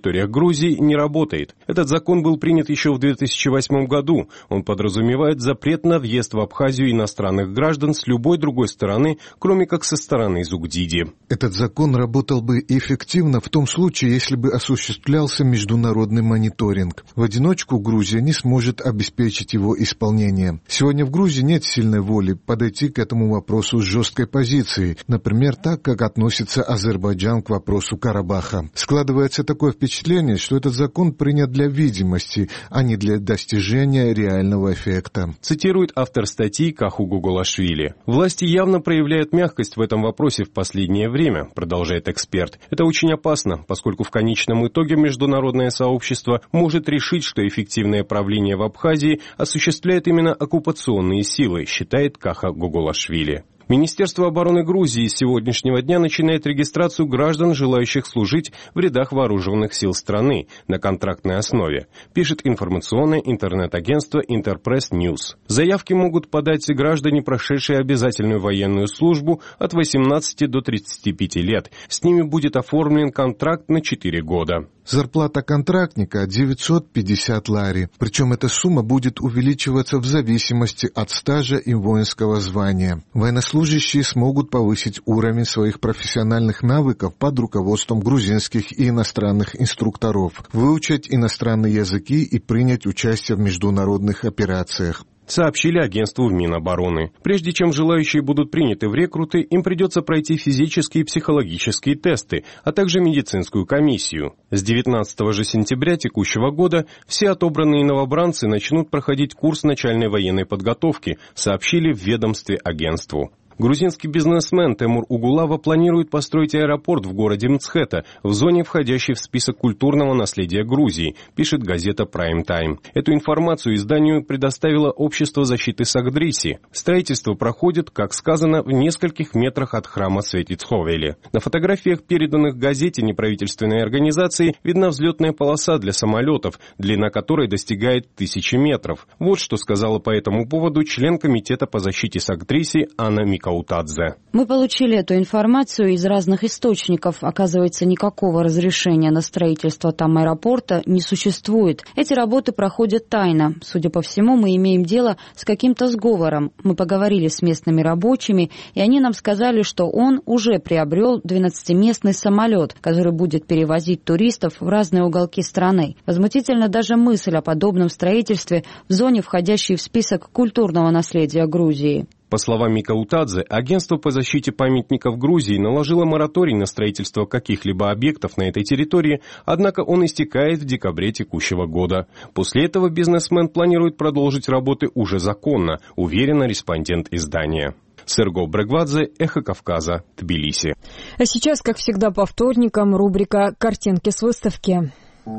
Грузии не работает. Этот закон был принят еще в две тысячи восьмом году. Он подразумевает запрет на въезд в Абхазию иностранных граждан с любой другой стороны, кроме как со стороны Зугдиди. Этот закон работал бы эффективно в том случае, если бы осуществлялся международный мониторинг. В одиночку Грузия не сможет обеспечить его исполнение. Сегодня в Грузии нет сильной воли подойти к этому вопросу с жесткой позицией, например, так, как относится Азербайджан к вопросу Карабаха. Складывается такое впечатление, что этот закон принят для видимости, а не для достижения реального эффекта. Цитирует автор статьи Каху Гугулашвили. «Власти явно проявляют мягкость в этом вопросе в последнее время», продолжает эксперт. «Это очень опасно, поскольку в конечном итоге международное сообщество может решить, что эффективное правление в Абхазии осуществляет именно оккупационные силы», считает Каха Гугулашвили. Министерство обороны Грузии с сегодняшнего дня начинает регистрацию граждан, желающих служить в рядах вооруженных сил страны на контрактной основе, пишет информационное интернет-агентство Интерпресс Ньюс. Заявки могут подать граждане, прошедшие обязательную военную службу от восемнадцати до тридцати пяти лет. С ними будет оформлен контракт на четыре года. Зарплата контрактника девятьсот пятьдесят лари, причем эта сумма будет увеличиваться в зависимости от стажа и воинского звания. Военнослужащие смогут повысить уровень своих профессиональных навыков под руководством грузинских и иностранных инструкторов, выучить иностранные языки и принять участие в международных операциях, сообщили агентству в Минобороны. Прежде чем желающие будут приняты в рекруты, им придется пройти физические и психологические тесты, а также медицинскую комиссию. С девятнадцатого же сентября текущего года все отобранные новобранцы начнут проходить курс начальной военной подготовки, сообщили в ведомстве агентству. Грузинский бизнесмен Темур Угулава планирует построить аэропорт в городе Мцхета, в зоне, входящей в список культурного наследия Грузии, пишет газета Prime Time. Эту информацию изданию предоставило Общество защиты Сагдриси. Строительство проходит, как сказано, в нескольких метрах от храма Светицховели. На фотографиях, переданных газете неправительственной организации, видна взлетная полоса для самолетов, длина которой достигает тысячи метров. Вот что сказала по этому поводу член Комитета по защите Сагдриси Анна Микаутадзе. Мы получили эту информацию из разных источников. Оказывается, никакого разрешения на строительство там аэропорта не существует. Эти работы проходят тайно. Судя по всему, мы имеем дело с каким-то сговором. Мы поговорили с местными рабочими, и они нам сказали, что он уже приобрел двенадцатиместный самолет, который будет перевозить туристов в разные уголки страны. Возмутительна даже мысль о подобном строительстве в зоне, входящей в список культурного наследия Грузии. По словам Микаутадзе, агентство по защите памятников Грузии наложило мораторий на строительство каких-либо объектов на этой территории, однако он истекает в декабре текущего года. После этого бизнесмен планирует продолжить работы уже законно, уверена респондент издания. Серго Брегвадзе, Эхо Кавказа, Тбилиси. А сейчас, как всегда по вторникам, рубрика «Картинки с выставки».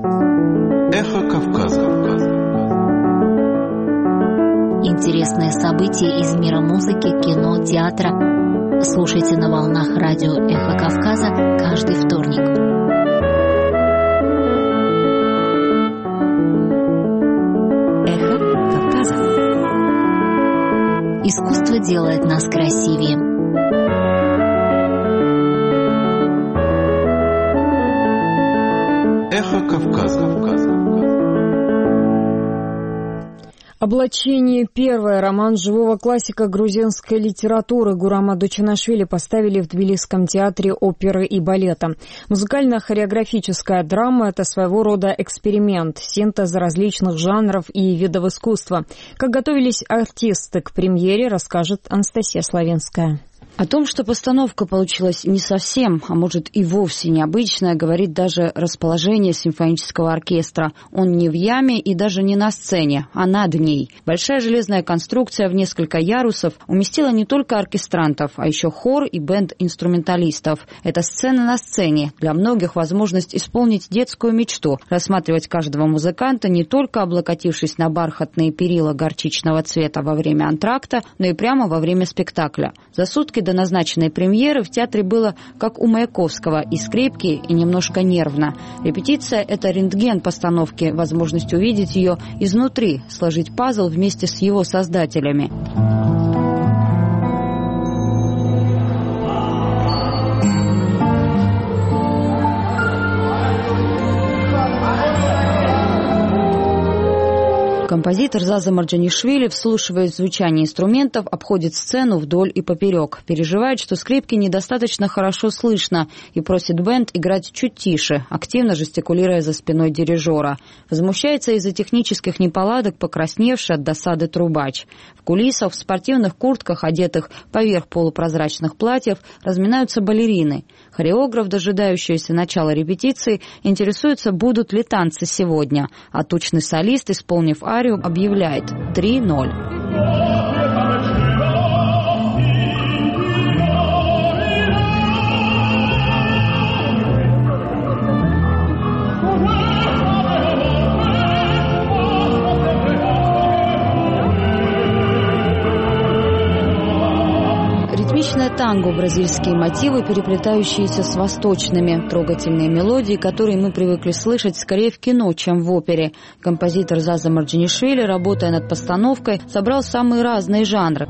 Эхо Кавказа. Интересные события из мира музыки, кино, театра. Слушайте на волнах радио «Эхо Кавказа» каждый вторник. «Эхо Кавказа». Искусство делает нас красивее. Эхо Кавказа. «Облачение первое». Роман живого классика грузинской литературы Гурама Дучинашвили поставили в Тбилисском театре оперы и балета. Музыкально-хореографическая драма – это своего рода эксперимент, синтез различных жанров и видов искусства. Как готовились артисты к премьере, расскажет Анастасия Славинская. О том, что постановка получилась не совсем, а может и вовсе необычная, говорит даже расположение симфонического оркестра. Он не в яме и даже не на сцене, а над ней. Большая железная конструкция в несколько ярусов уместила не только оркестрантов, а еще хор и бенд-инструменталистов. Это сцена на сцене. Для многих возможность исполнить детскую мечту, рассматривать каждого музыканта не только облокотившись на бархатные перила горчичного цвета во время антракта, но и прямо во время спектакля. За сутки до назначенной премьеры в театре было, как у Маяковского, и скрипки, и немножко нервно. Репетиция – это рентген постановки, возможность увидеть ее изнутри, сложить пазл вместе с его создателями. Композитор Заза Марджанишвили, вслушиваясь в звучание инструментов, обходит сцену вдоль и поперек. Переживает, что скрипки недостаточно хорошо слышно, и просит бэнд играть чуть тише, активно жестикулируя за спиной дирижера. Возмущается из-за технических неполадок покрасневший от досады трубач. В кулисах, в спортивных куртках, одетых поверх полупрозрачных платьев, разминаются балерины. Хореограф, дожидающийся начала репетиции, интересуется, будут ли танцы сегодня, а тучный солист, исполнив арию, объявляет три ноль. Ритмичное танго, бразильские мотивы, переплетающиеся с восточными, трогательные мелодии, которые мы привыкли слышать скорее в кино, чем в опере. Композитор Заза Марджанишвили, работая над постановкой, собрал самые разные жанры.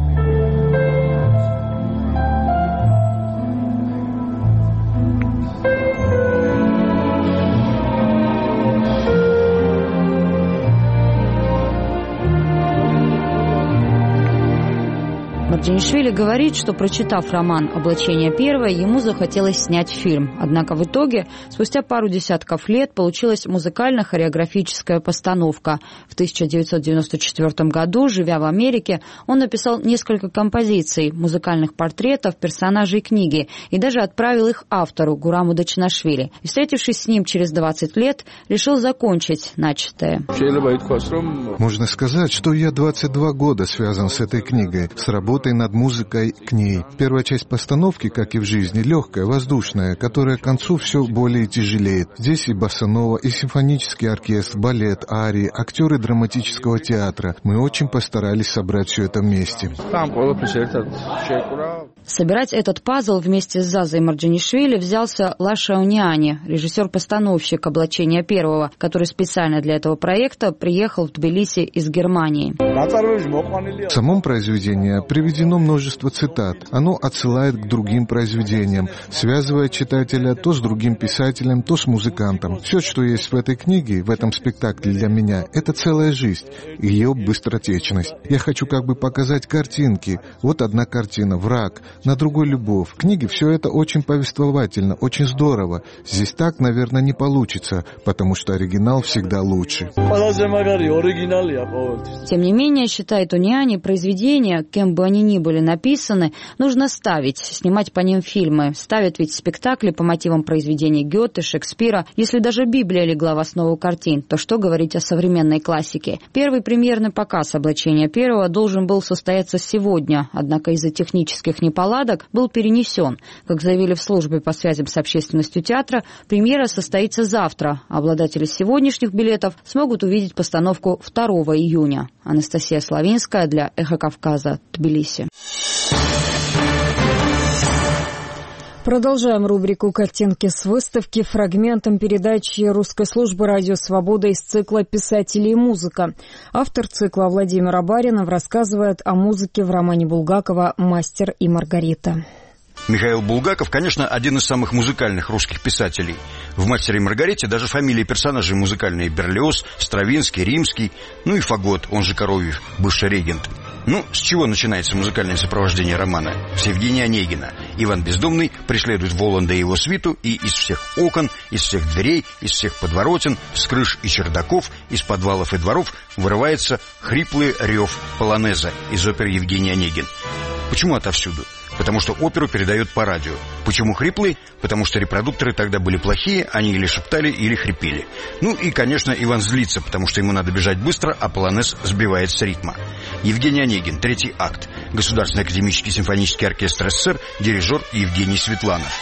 Марджанишвили говорит, что, прочитав роман «Облачение первое», ему захотелось снять фильм. Однако в итоге, спустя пару десятков лет, получилась музыкально-хореографическая постановка. В тысяча девятьсот девяносто четвёртом году, живя в Америке, он написал несколько композиций, музыкальных портретов, персонажей книги и даже отправил их автору Гураму Дачинашвили. И, встретившись с ним через двадцать лет, решил закончить начатое. Можно сказать, что я двадцать два года связан с этой книгой, с работой над музыкой к ней. Первая часть постановки, как и в жизни, легкая, воздушная, которая к концу все более тяжелеет. Здесь и боссанова, и симфонический оркестр, балет, арии, актеры драматического театра. Мы очень постарались собрать все это вместе. Собирать этот пазл вместе с Зазой Марджанишвили взялся Лаша Униани, режиссер-постановщик «Облачения первого», который специально для этого проекта приехал в Тбилиси из Германии. В самом произведении приведено множество цитат. Оно отсылает к другим произведениям, связывая читателя то с другим писателем, то с музыкантом. Все, что есть в этой книге, в этом спектакле для меня, это целая жизнь, ее быстротечность. Я хочу как бы показать картинки. Вот одна картина «Враг», на другой «Любовь». В книге все это очень повествовательно, очень здорово. Здесь так, наверное, не получится, потому что оригинал всегда лучше. Тем не менее, считает Униани, произведения, кем бы они ни были написаны, нужно ставить, снимать по ним фильмы. Ставят ведь спектакли по мотивам произведений Гёте, Шекспира. Если даже Библия легла в основу картин, то что говорить о современной классике? Первый премьерный показ «Облачения первого» должен был состояться сегодня, однако из-за технических неполадок был перенесен. Как заявили в службе по связям с общественностью театра, премьера состоится завтра. Обладатели сегодняшних билетов смогут увидеть постановку второго июня. Анастасия Славинская для «Эхо Кавказа», Тбилиси. Продолжаем рубрику «Картинки с выставки» фрагментом передачи русской службы «Радио Свобода» из цикла «Писатели и музыка». Автор цикла Владимир Абаринов рассказывает о музыке в романе Булгакова «Мастер и Маргарита». Михаил Булгаков, конечно, один из самых музыкальных русских писателей. В «Мастере и Маргарите» даже фамилии персонажей музыкальные: Берлиоз, Стравинский, Римский, ну и Фагот, он же Коровьев, бывший регент. Ну, с чего начинается музыкальное сопровождение романа? С Евгения Онегина. Иван Бездомный преследует Воланда и его свиту, и из всех окон, из всех дверей, из всех подворотен, с крыш и чердаков, из подвалов и дворов вырывается хриплый рев полонеза из оперы Евгений Онегин. Почему отовсюду? Потому что оперу передают по радио. Почему хриплый? Потому что репродукторы тогда были плохие, они или шептали, или хрипели. Ну и, конечно, Иван злится, потому что ему надо бежать быстро, а полонез сбивает с ритма. Евгений Онегин, третий акт. Государственный академический симфонический оркестр СССР, дирижер Евгений Светланов.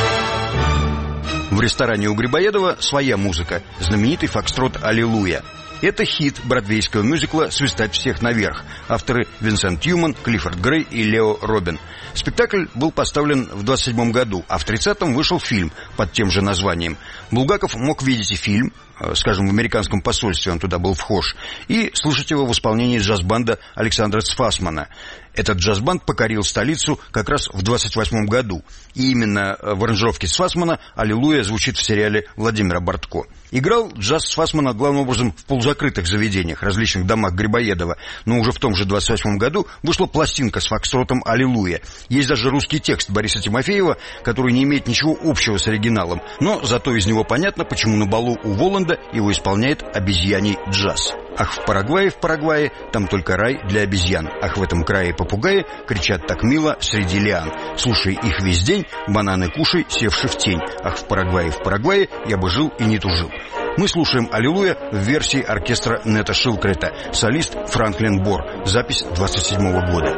В ресторане у Грибоедова своя музыка, знаменитый фокстрот «Аллилуйя». Это хит бродвейского мюзикла «Свистать всех наверх». Авторы Винсент Тьюман, Клиффорд Грей и Лео Робин. Спектакль был поставлен в двадцать седьмом году, а в тридцатом вышел фильм под тем же названием. Булгаков мог видеть и фильм, скажем, в американском посольстве он туда был вхож, и слушать его в исполнении джаз-банда Александра Цфасмана. Этот джаз-банд покорил столицу как раз в двадцать восьмом году. И именно в аранжировке Цфасмана «Аллилуйя» звучит в сериале Владимира Бортко. Играл джаз Цфасмана главным образом в полузакрытых заведениях, различных домах Грибоедова. Но уже в том же двадцать восьмом году вышла пластинка с фокстротом «Аллилуйя». Есть даже русский текст Бориса Тимофеева, который не имеет ничего общего с оригиналом. Но зато из него понятно, почему на балу у Воланда его исполняет обезьяний джаз. Ах, в Парагвае, в Парагвае, там только рай для обезьян. Ах, в этом крае попугаи кричат так мило среди лиан. Слушай их весь день, бананы кушай, севши в тень. Ах, в Парагвае, в Парагвае, я бы жил и не тужил. Мы слушаем «Аллилуйя» в версии оркестра Нета Шилкрета. Солист Франклин Бор. Запись двадцать седьмого года.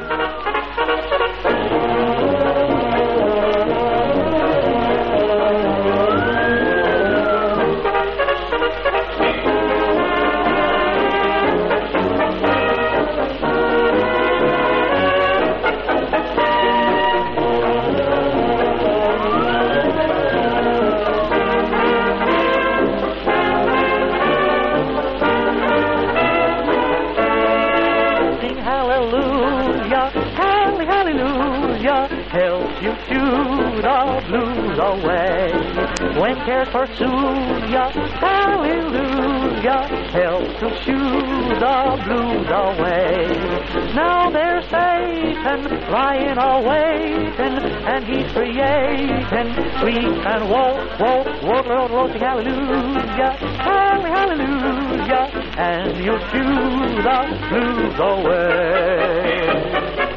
When cares pursue ya, hallelujah, helps to shoo the blues away. Now there's Satan lying awaiting, and he's creating weak and woe, woe, woe, woe, woe, sing hallelujah, hallelujah, and you'll shoo the blues away.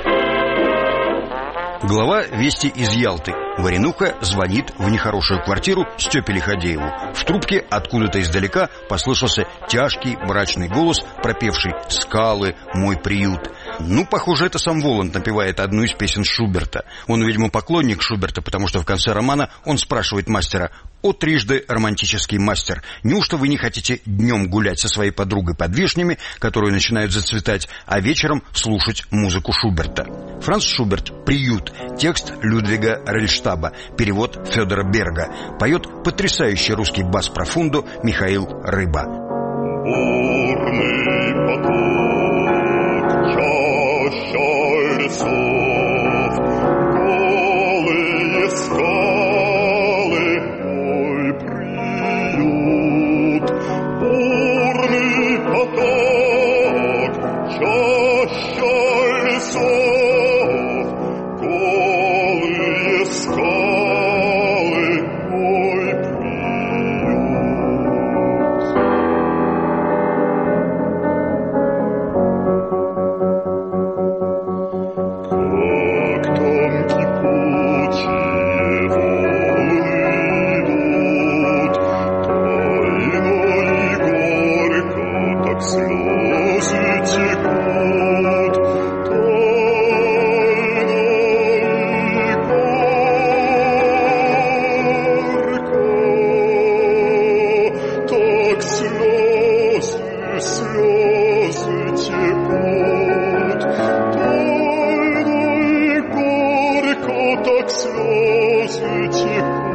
Глава «Вести из Ялты». Варенуха звонит в нехорошую квартиру Степе Лиходееву. В трубке откуда-то издалека послышался тяжкий мрачный голос, пропевший «Скалы, мой приют». Ну, похоже, это сам Воланд напевает одну из песен Шуберта. Он, видимо, поклонник Шуберта, потому что в конце романа он спрашивает мастера: «О, трижды романтический мастер, неужто вы не хотите днем гулять со своей подругой под вишнями, которые начинают зацветать, а вечером слушать музыку Шуберта?» Франц Шуберт «Приют». Текст Людвига Рельштаба. Перевод Федора Берга. Поет потрясающий русский бас-профундо Михаил Рыба. Бурный поток, чаща лесов, голые скалы, мой приют. Бурный поток, чаща лесов, голые скалы, мой приют. Как там кипучие волны идут, тайно и горько так слезы текут, тайно и горько так слезы, слезы текут, тайно и горько так слезы текут.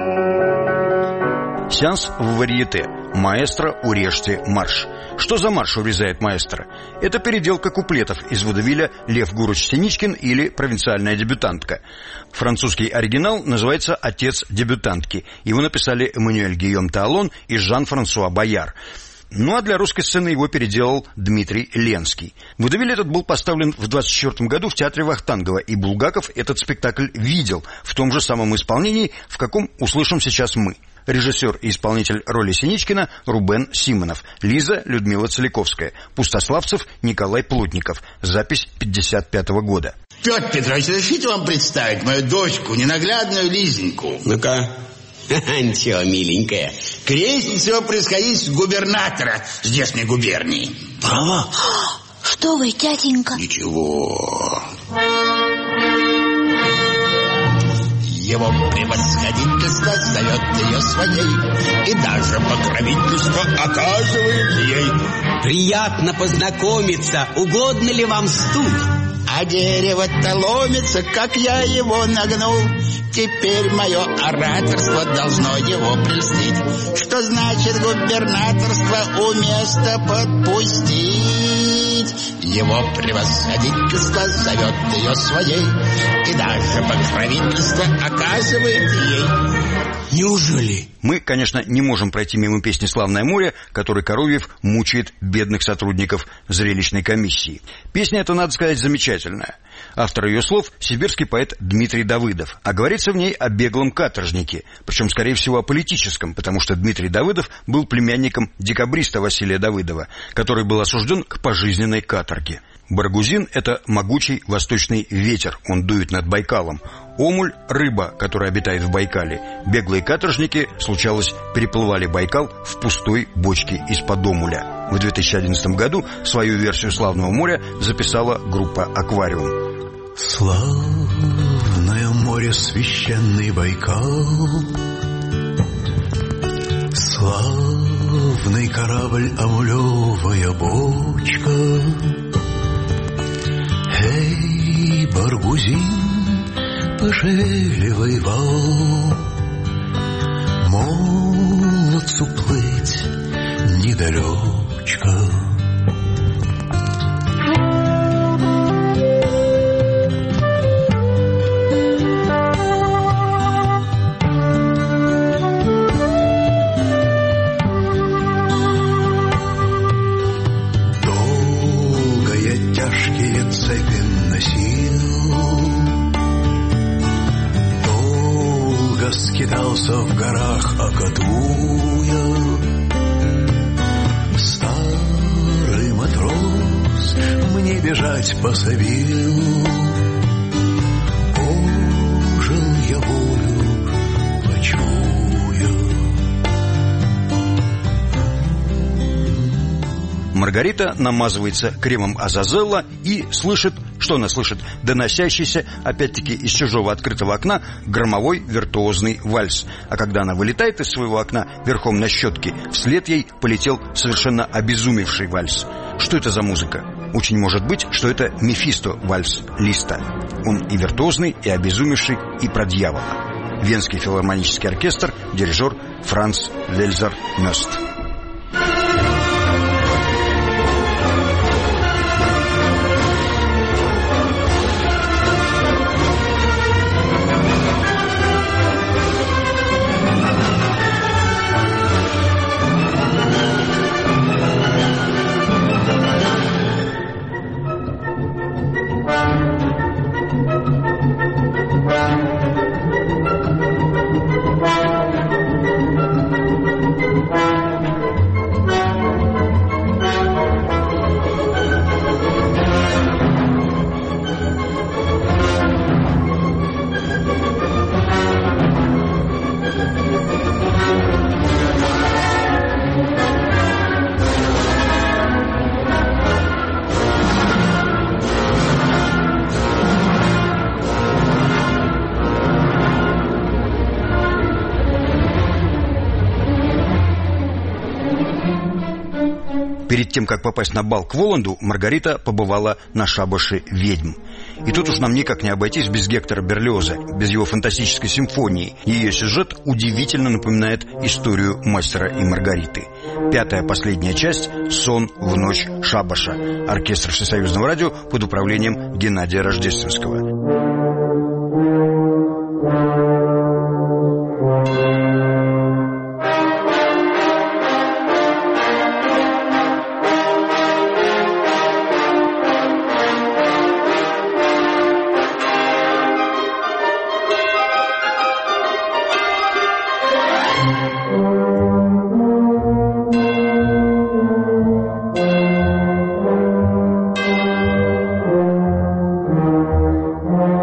Сеанс в варьете. «Маэстро, урежьте марш». Что за марш урезает маэстро? Это переделка куплетов из водевиля «Лев Гурыч Синичкин» или «Провинциальная дебютантка». Французский оригинал называется «Отец дебютантки». Его написали Эммануэль Гийом Таалон и Жан-Франсуа Бояр. Ну а для русской сцены его переделал Дмитрий Ленский. Водевиль этот был поставлен в двадцать четвёртом году в театре Вахтангова, и Булгаков этот спектакль видел в том же самом исполнении, в каком услышим сейчас мы. Режиссер и исполнитель роли Синичкина Рубен Симонов. Лиза Людмила Целиковская. Пустославцев Николай Плотников. Запись пятьдесят пятого года. Петр Петрович, разрешите вам представить мою дочку, ненаглядную Лизоньку? Ну-ка. Ничего, миленькая. Крестница его происходить губернатора здешней губернии. Право? Что вы, тятенька? Ничего. Его превосходительство зовет ее своей, и и даже покровительство оказывает ей. Приятно познакомиться. Угодно ли вам стул? А дерево-то ломится, как я его нагнул. Теперь мое ораторство должно его прельстить. Что значит губернаторство у места подпустить? Его превосходительство зовет ее своей, и даже покровительство оказывает ей. Неужели? Мы, конечно, не можем пройти мимо песни «Славное море», которой Коровьев мучает бедных сотрудников зрелищной комиссии. Песня эта, надо сказать, замечательная. Автор ее слов – сибирский поэт Дмитрий Давыдов. А говорится в ней о беглом каторжнике, причем, скорее всего, о политическом, потому что Дмитрий Давыдов был племянником декабриста Василия Давыдова, который был осужден к пожизненной каторге. Баргузин – это могучий восточный ветер, он дует над Байкалом. Омуль – рыба, которая обитает в Байкале. Беглые каторжники, случалось, переплывали Байкал в пустой бочке из-под омуля. В две тысячи одиннадцатом году свою версию «Славного моря» записала группа «Аквариум». Славное море, священный Байкал, славный корабль, омулевая бочка. Эй, Баргузин, пожеливай вал, молодцу плыть недалечко. Тяжкие цепи носил, долго скитался в горах, окатуя. Старый матрос мне бежать пособил, ожил я волю почуя. Маргарита намазывается кремом Азазелла и слышит, что она слышит, доносящийся, опять-таки, из чужого открытого окна громовой виртуозный вальс. А когда она вылетает из своего окна верхом на щетке, вслед ей полетел совершенно обезумевший вальс. Что это за музыка? Очень может быть, что это Мефисто вальс Листа. Он и виртуозный, и обезумевший, и про дьявола. Венский филармонический оркестр, дирижер Франц Вельзер Мёст. Перед тем, как попасть на бал к Воланду, Маргарита побывала на шабаше ведьм. И тут уж нам никак не обойтись без Гектора Берлиоза, без его фантастической симфонии. Ее сюжет удивительно напоминает историю «Мастера и Маргариты». Пятая, последняя часть «Сон в ночь шабаша». Оркестр Всесоюзного радио под управлением Геннадия Рождественского. Thank you.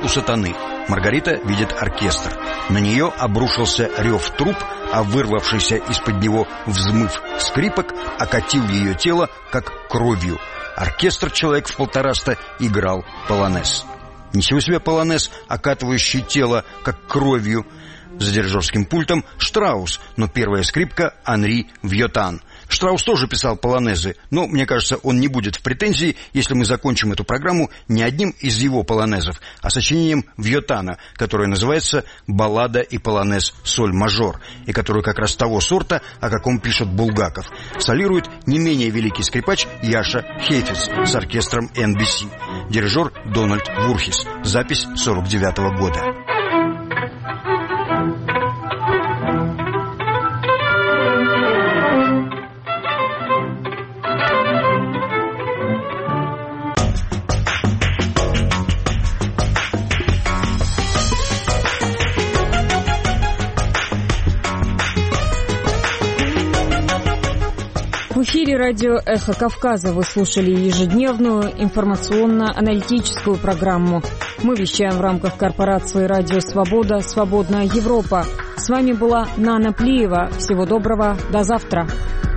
сатаны. Маргарита видит оркестр. На нее обрушился рев труб, а вырвавшийся из-под него взмыв скрипок окатил ее тело, как кровью. Оркестр, человек в полтораста, играл полонез. Ничего себе полонез, окатывающий тело, как кровью. За дирижерским пультом Штраус, но первая скрипка Анри Вьотан. Штраус тоже писал полонезы, но, мне кажется, он не будет в претензии, если мы закончим эту программу не одним из его полонезов, а сочинением Вьотана, которое называется «Баллада и полонез соль-мажор», и которую как раз того сорта, о каком пишет Булгаков. Солирует не менее великий скрипач Яша Хейфиц с оркестром эн би си. Дирижер Дональд Вурхис. Запись сорок девятого года. В эфире радио «Эхо Кавказа» вы слушали ежедневную информационно-аналитическую программу. Мы вещаем в рамках корпорации «Радио Свобода. Свободная Европа». С вами была Нана Плиева. Всего доброго. До завтра.